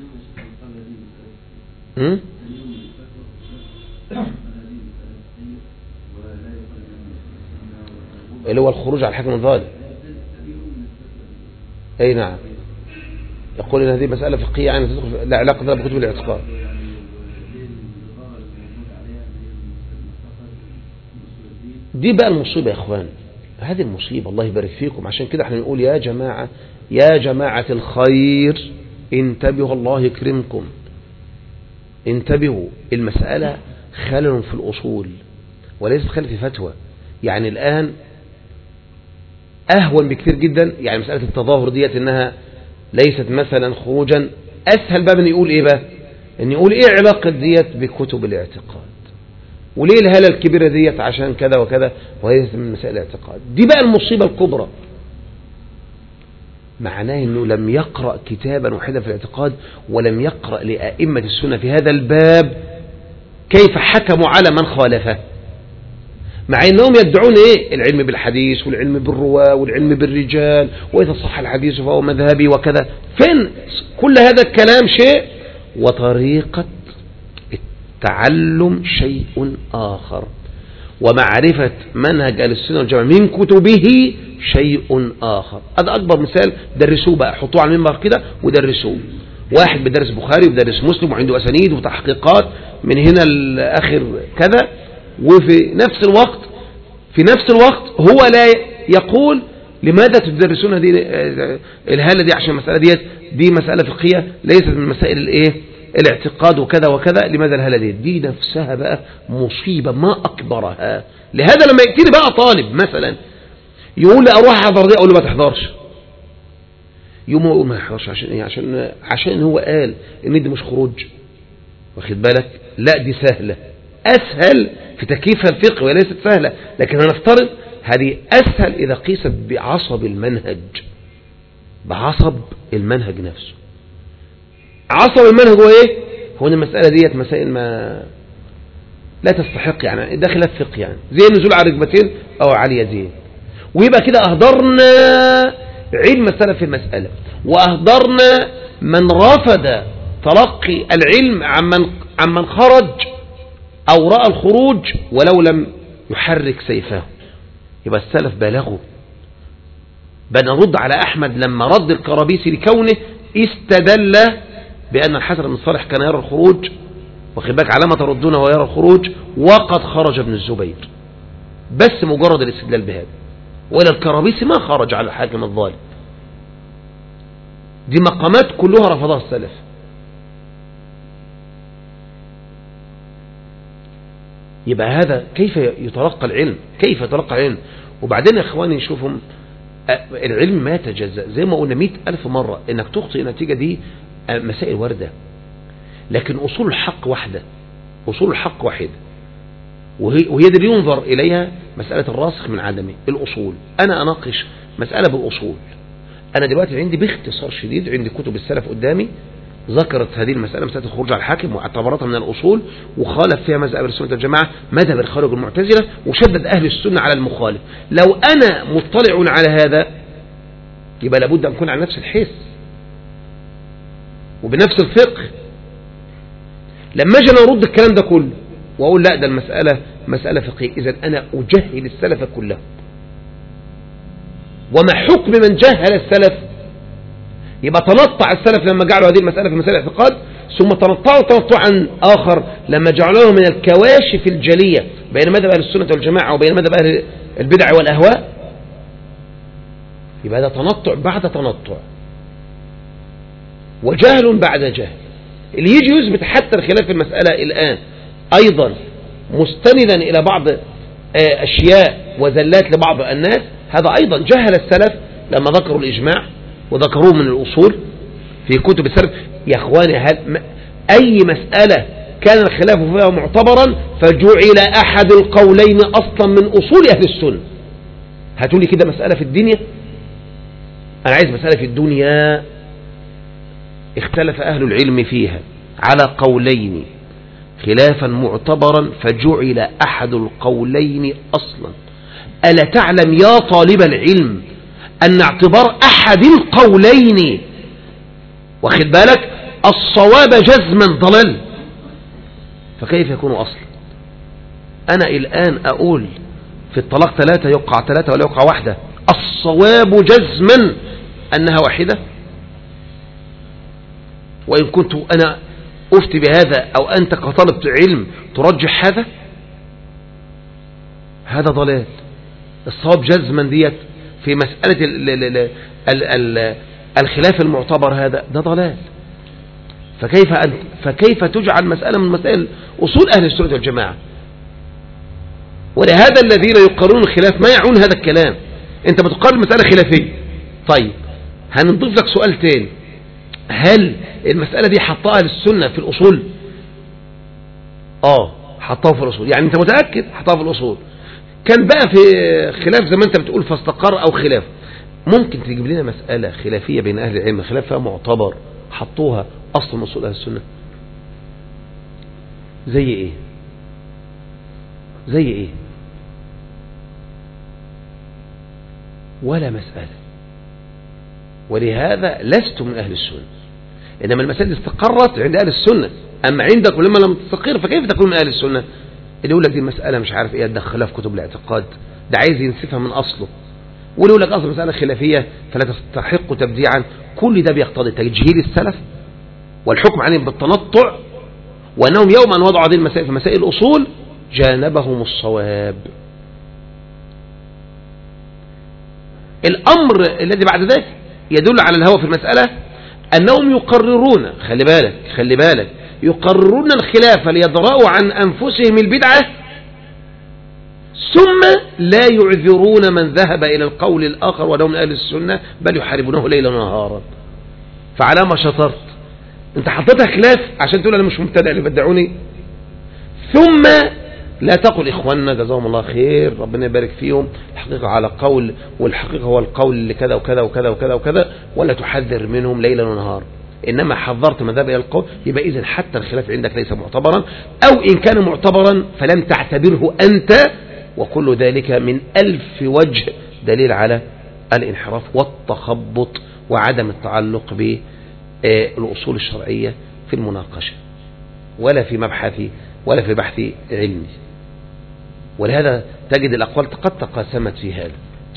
اللي هو الخروج على الحاكم الظالم. أي نعم، يقول إن هذه مسألة فقهية يعني لا علاقة لها بكتب الاعتقاد. دي بقى المصيبة يا إخوان، هذه المصيبة، الله يبارك فيكم. عشان كده احنا نقول يا جماعة، يا جماعة الخير انتبهوا، الله يكرمكم، انتبهوا. المسألة خلل في الأصول وليست خلل في فتوى. يعني الآن أهون بكثير جدا، يعني مسألة التظاهر ديت إنها ليست مثلا خروجا، أسهل بقى من يقول إيه بقى، إن يقول إيه علاقة ديت بكتب الاعتقاد، وليه الهالة الكبيرة ديت عشان كذا وكذا، وهي من مسائل الاعتقاد. دي بقى المصيبة الكبرى، معناه إنه لم يقرأ كتابا واحدا في الاعتقاد، ولم يقرأ لأئمة السنة في هذا الباب كيف حكموا على من خالفه، مع انهم يدعون ايه، العلم بالحديث والعلم بالرواة والعلم بالرجال، واذا صح الحديث فهو مذهبي وكذا. فين كل هذا الكلام شيء، وطريقة التعلم شيء آخر، ومعرفة منهج أهل السنة والجماعة من كتبه شيء آخر. هذا أكبر مثال، درسوه بقى، حطوه على المنبر كده ودرسوه. واحد بدرس بخاري وبدرس مسلم وعنده أسانيد وتحقيقات من هنا لآخر كذا، وفي نفس الوقت هو لا يقول لماذا تدرسون هذه الهالة دي عشان المسألة دي دي مسألة فقهية ليست من مسائل الايه الاعتقاد وكذا وكذا. لماذا الهالة دي نفسها بقى مصيبة ما أكبرها. لهذا لما يأتيني بقى طالب مثلا يقول لي أروح أحضر دي، أقول له ما تحضرش. يوم يقول ما يحضرش عشان إيه؟ عشان هو قال إن دي مش خروج، واخد بالك؟ لا دي سهلة، أسهل في تكييفها الفقه وليست سهلة، لكن هنفترض هذه أسهل إذا قيست بعصب المنهج، بعصب المنهج نفسه. عصب المنهج هو ايه؟ هو ان المسألة ديت مسائل ما لا تستحق يعني ده خلاف فقه، يعني زي النزول على ركبتين او على يدين، ويبقى كده اهدرنا علم السلف في المسألة، واهدرنا من رفض تلقي العلم عمن خرج او رأى الخروج ولو لم يحرك سيفه. يبقى السلف بالغوا. بنرد على احمد لما رد الكرابيسي لكونه استدل بأن الحسن بن صالح كان يرى الخروج، واخد بالك علامة تردونه ويرى الخروج وقد خرج ابن الزبير، بس مجرد الاستدلال بهذا. ولا الكرابيسي ما خرج على الحاكم الظالم. دي مقامات كلها رفضها السلف. يبقى هذا كيف يتلقى العلم، كيف يتلقى العلم. وبعدين يا اخواني نشوفهم العلم ما يتجزأ، زي ما قلنا 100,000 مرة انك تخطئ النتيجة دي مسائل واردة، لكن أصول الحق واحدة، أصول الحق واحدة، وهي دي ينظر إليها مسألة الراسخ من عدمه. الأصول أنا أناقش مسألة بالأصول. أنا دلوقتي عندي باختصار شديد عندي كتب السلف قدامي ذكرت هذه المسألة، مسألة الخروج على الحاكم واعتبرتها من الأصول، وخالف فيها مذهب السنة والجماعة مذهب الخارج المعتزلة، وشدد أهل السنة على المخالف. لو أنا مطلع على هذا يبقى لابد أن أكون على نفس الحس وبنفس الفقه. لما اجي انا ارد الكلام ده كله واقول لا ده المسألة مسألة فقهية، اذا انا اجهل السلف كله. وما حكم من جهل السلف؟ يبقى تنطع السلف لما جعلوا هذه المسألة في مسألة الاعتقاد، ثم تنطعوا تنطعا اخر لما جعلوه من الكواشف الجلية بين مذهب اهل السنة والجماعة وبين مذهب اهل البدع والاهواء. يبقى هذا تنطع بعد تنطع وجهل بعد جهل. اللي يجي يثبت حتى الخلاف في المسألة الآن أيضا مستندا إلى بعض أشياء وزلات لبعض الناس، هذا أيضا جهل السلف لما ذكروا الإجماع وذكروه من الأصول في كتب السلف. يا أخواني أي مسألة كان الخلاف فيها معتبرا فجعل أحد القولين أصلا من أصول أهل السنة. هاتولي كده مسألة في الدنيا، أنا عايز مسألة في الدنيا اختلف أهل العلم فيها على قولين خلافا معتبرا فجعل أحد القولين أصلا. ألا تعلم يا طالب العلم أن اعتبار أحد القولين واخد بالك الصواب جزما ضلال، فكيف يكون أصلا؟ أنا الآن أقول في الطلاق 3 يقع 3 ولا يقع 1، الصواب جزما أنها واحدة، وإن كنت أنا أفتي بهذا أو أنت كطالب علم ترجح هذا ضلال. الصواب جزما ديت في مسألة الخلاف المعتبر هذا ده ضلال. فكيف تجعل مسألة من مسائل أصول أهل السنة والجماعة؟ ولهذا الذين يقررون الخلاف ما يعون هذا الكلام. أنت بتقرر مسألة خلافية، طيب هنضيف لك سؤال تاني، هل المسألة دي حطها أهل السنة في الأصول؟ حطها في الأصول، يعني أنت متأكد حطها في الأصول. كان بقى في خلاف زي ما أنت بتقول فاستقر أو خلاف، ممكن تجيب لنا مسألة خلافية بين أهل العلم خلاف فيها معتبر حطوها أصل من أصول أهل السنة؟ زي إيه؟ زي إيه؟ ولا مسألة. ولهذا لست من أهل السنة، إنما المسألة استقرت عند أهل السنة. أما عندك ولما لم تستقر فكيف تكون من أهل السنة؟ اللي يقول لك دي المسألة مش عارف إيه تدخلها في كتب الاعتقاد، ده عايز ينسفها من أصله، واللي يقول لك أصل مسألة خلافية فلا تستحق تبديعا. كل ده بيقتضي تجهيل السلف والحكم عليهم بالتنطع، وأنهم يوم أن وضعوا هذه المسائل في مسائل الأصول جانبهم الصواب. الأمر الذي بعد ذلك يدل على الهوى في المسألة أنهم يقررون، خلي بالك يقررون الخلاف ليدرأوا عن أنفسهم البدعة، ثم لا يعذرون من ذهب إلى القول الآخر ولو من أهل السنة، بل يحاربونه ليلا ونهارا. فعلى ما شطرت انت حطيتها خلاف عشان تقول أنا مش مبتدع اللي بدعوني، ثم لا تقل إخواننا جزاهم الله خير ربنا يبارك فيهم الحقيقة على قول، والحقيقة هو القول اللي كذا وكذا وكذا وكذا وكذا، ولا تحذر منهم ليلا ونهارا، إنما حذرت من ذهب إلى القول. يبقى إذن حتى الخلاف عندك ليس معتبرا، أو إن كان معتبرا فلم تعتبره أنت، وكل ذلك من 1000 وجه دليل على الانحراف والتخبط وعدم التعلق بالأصول الشرعية في المناقشة ولا في مبحث ولا في بحث علمي. ولهذا تجد الأقوال قد تقاسمت في هذا.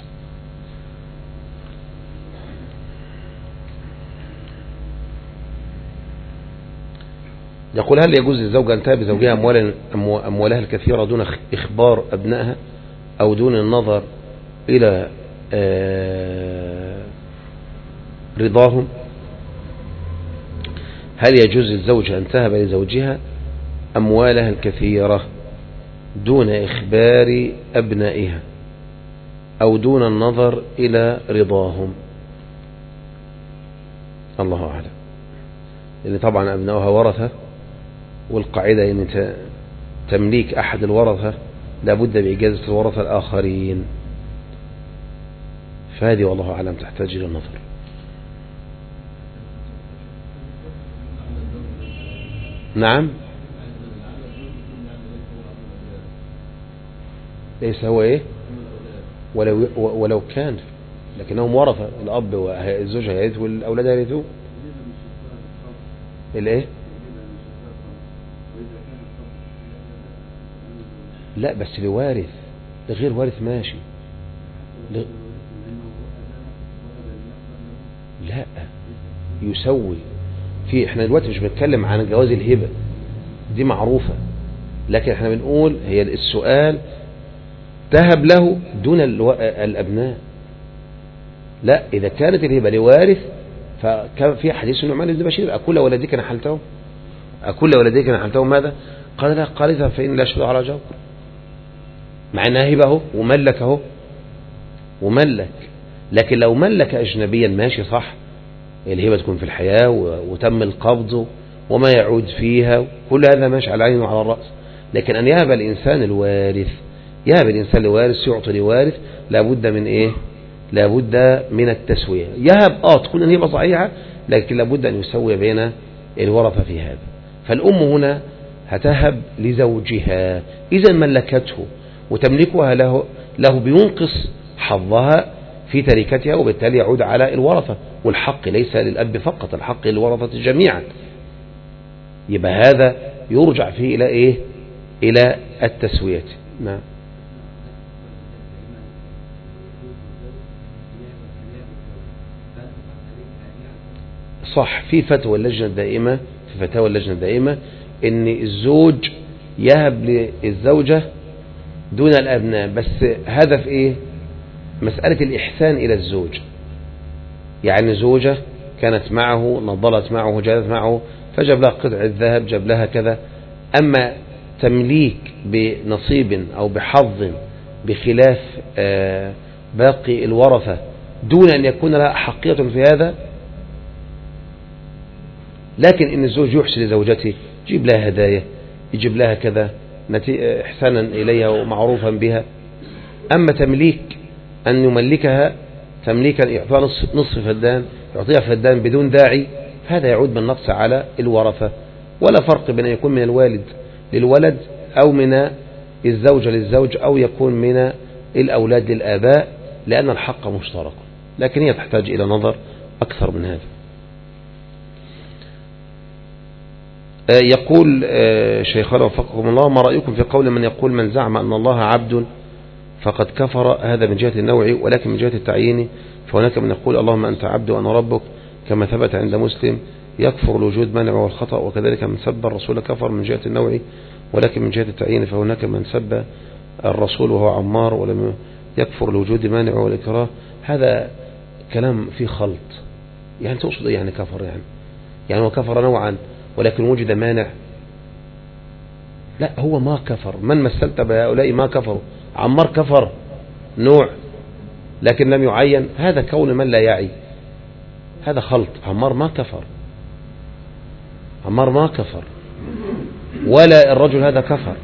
يقول هل يجوز للزوجة أن تهب زوجها أموالها الكثيرة دون إخبار أبنائها أو دون النظر إلى رضاهم؟ هل يجوز للزوجة أن تهب لزوجها أموالها الكثيرة دون إخبار أبنائها أو دون النظر إلى رضاهم؟ الله أعلم، لأن طبعا أبنائها ورثة، والقاعدة أن تمليك أحد الورثة لابد بإجازة الورثة الآخرين، فهذه والله أعلم تحتاج إلى النظر. نعم، ليس هو إيه ولو كان، لكنهم ورثة، الأب والزوج هيرث والأولاد هيرثوا. الإيه؟ لا بس لوارث، لغير وارث ماشي. لا يسوي في، احنا دلوقتي مش بنتكلم عن جواز الهبة دي معروفة، لكن احنا بنقول هي السؤال تهب له دون الأبناء. لا، إذا كانت الهبة لوارث فكان في حديث النعمان بن بشير أكل ولديك نحلته، أكل ولديك نحلته ماذا؟ قال لا، قال إذا فإن لا أشهد على جور، مع أنها هبة اهو وملك اهو وملك. لكن لو ملك أجنبيا ماشي صح، الهبة تكون في الحياة وتم القبض وما يعود فيها، كل هذا ماشي على العين وعلى الرأس. لكن أن يهب الإنسان الوارث، يهب الإنسان لوارث، يعطي لوارث، لابد من إيه؟ لابد من التسوية. يهب تكون الهبة صحيحة، لكن لابد أن يسوي بين الورثة في هذا. فالأم هنا هتهب لزوجها، إذا ملكته وتملكها له بينقص حظها في تركتها، وبالتالي يعود على الورثة، والحق ليس للأب فقط، الحق للورثة جميعا. يبقى هذا يرجع فيه إلى إيه؟ إلى التسوية. نعم. صح، في فتوى اللجنة الدائمة، في فتاوى اللجنة الدائمة إن الزوج يهب للزوجة دون الأبناء، بس هدف إيه؟ مسألة الإحسان إلى الزوج. يعني زوجة كانت معه، نضلت معه، جادت معه، فجاب لها قطعة ذهب، جاب لها كذا. أما تمليك بنصيب أو بحظ بخلاف باقي الورثة دون أن يكون لها أحقية في هذا، لكن إن الزوج يحسن لزوجته، يجيب لها هدايا، يجيب لها كذا إحسانا إليها ومعروفا بها. أما تمليك أن يملكها تمليكا يعطيها نصف فدان، يعطيها فدان بدون داعي، هذا يعود بالنقص على الورثة. ولا فرق بين أن يكون من الوالد للولد أو من الزوجة للزوج أو يكون من الأولاد للآباء، لأن الحق مشترك، لكن هي تحتاج إلى نظر أكثر من هذا. يقول شيخنا وفقكم الله: ما رأيكم في قول من يقول من زعم أن الله عبد فقد كفر؟ هذا من جهة النوع، ولكن من جهة التعيين فهناك من يقول اللهم أنت عبد وأنا ربك، كما ثبت عند مسلم، يكفر الوجود منع والخطأ. وكذلك من سب الرسول كفر من جهة النوع، ولكن من جهة التعيين فهناك من سب الرسول وهو عمار ولم يكفر الوجود مانع والإكراه. هذا كلام فيه خلط، يعني تقصد يعني كفر يعني هو كفر نوعا ولكن وجد مانع؟ لا، هو ما كفر. من مثلت بهؤلاء ما كفروا. عمار كفر نوع لكن لم يعين، هذا كون من لا يعي، هذا خلط. عمار ما كفر، عمار ما كفر، ولا الرجل هذا كفر.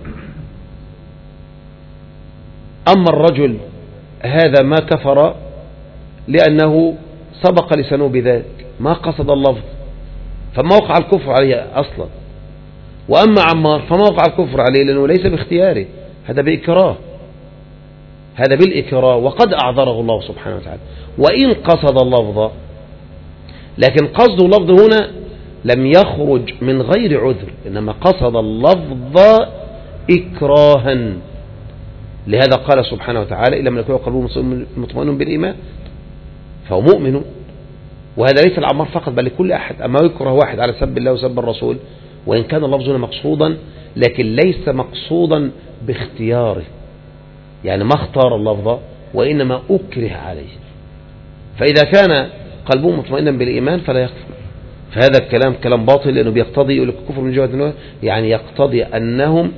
أما الرجل هذا ما كفر لأنه سبق لسانه بذلك، ما قصد اللفظ، فما وقع الكفر عليه أصلا. وأما عمار فما وقع الكفر عليه لأنه ليس باختياره، هذا بإكراه، هذا بالإكراه، وقد أعذره الله سبحانه وتعالى وإن قصد اللفظ، لكن قصد اللفظ هنا لم يخرج من غير عذر، إنما قصد اللفظ إكراها. لهذا قال سبحانه وتعالى: إلا من يكون قلبه مطمئن بالإيمان فهو مؤمن. وهذا ليس العمار فقط بل لكل أحد. أما يكره واحد على سب الله وسب الرسول، وإن كان اللفظ هنا مقصودا لكن ليس مقصودا باختياره، يعني ما اختار اللفظ وإنما أكره عليه. فإذا كان قلبه مطمئنا بالإيمان فلا يكفر. فهذا الكلام كلام باطل، لأنه بيقتضي، يقول لك الكفر من جهة يعني يقتضي أنهم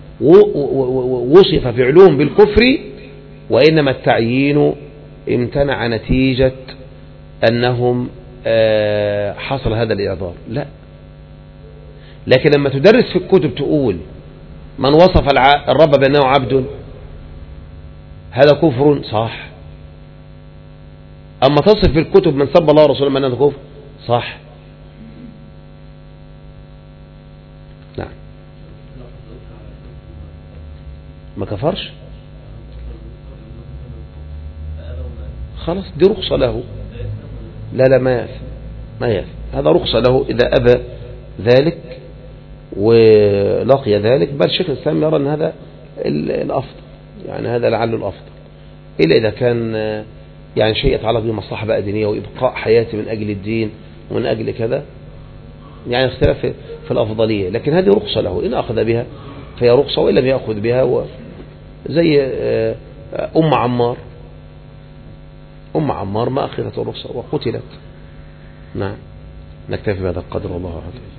وصف فعلهم بالكفر، وإنما التعيين امتنع نتيجة أنهم حصل هذا الإعذار. لا، لكن لما تدرس في الكتب تقول من وصف الرب بأنه عبد هذا كفر، صح. أما تصف في الكتب من سب الله ورسوله بأنه كفر، صح. نعم، ما كفرش، خلاص دي رخصة له. لا ما يأثم، هذا رخصة له إذا أبى ذلك ولقي ذلك. بل شيخ الإسلام يرى أن هذا الأفضل، يعني هذا لعله الأفضل، إلا إذا كان يعني شيء يتعلق بمصلحة بقى دينية وإبقاء حياتي من أجل الدين ومن أجل كذا، يعني اختلاف في الأفضلية. لكن هذه رخصة له، إن أخذ بها فهي رخصة، وإن لم يأخذ بها زي أم عمار ما أخذت الرخصة وقتلت. نعم، نكتفي بهذا القدر والله أعلم.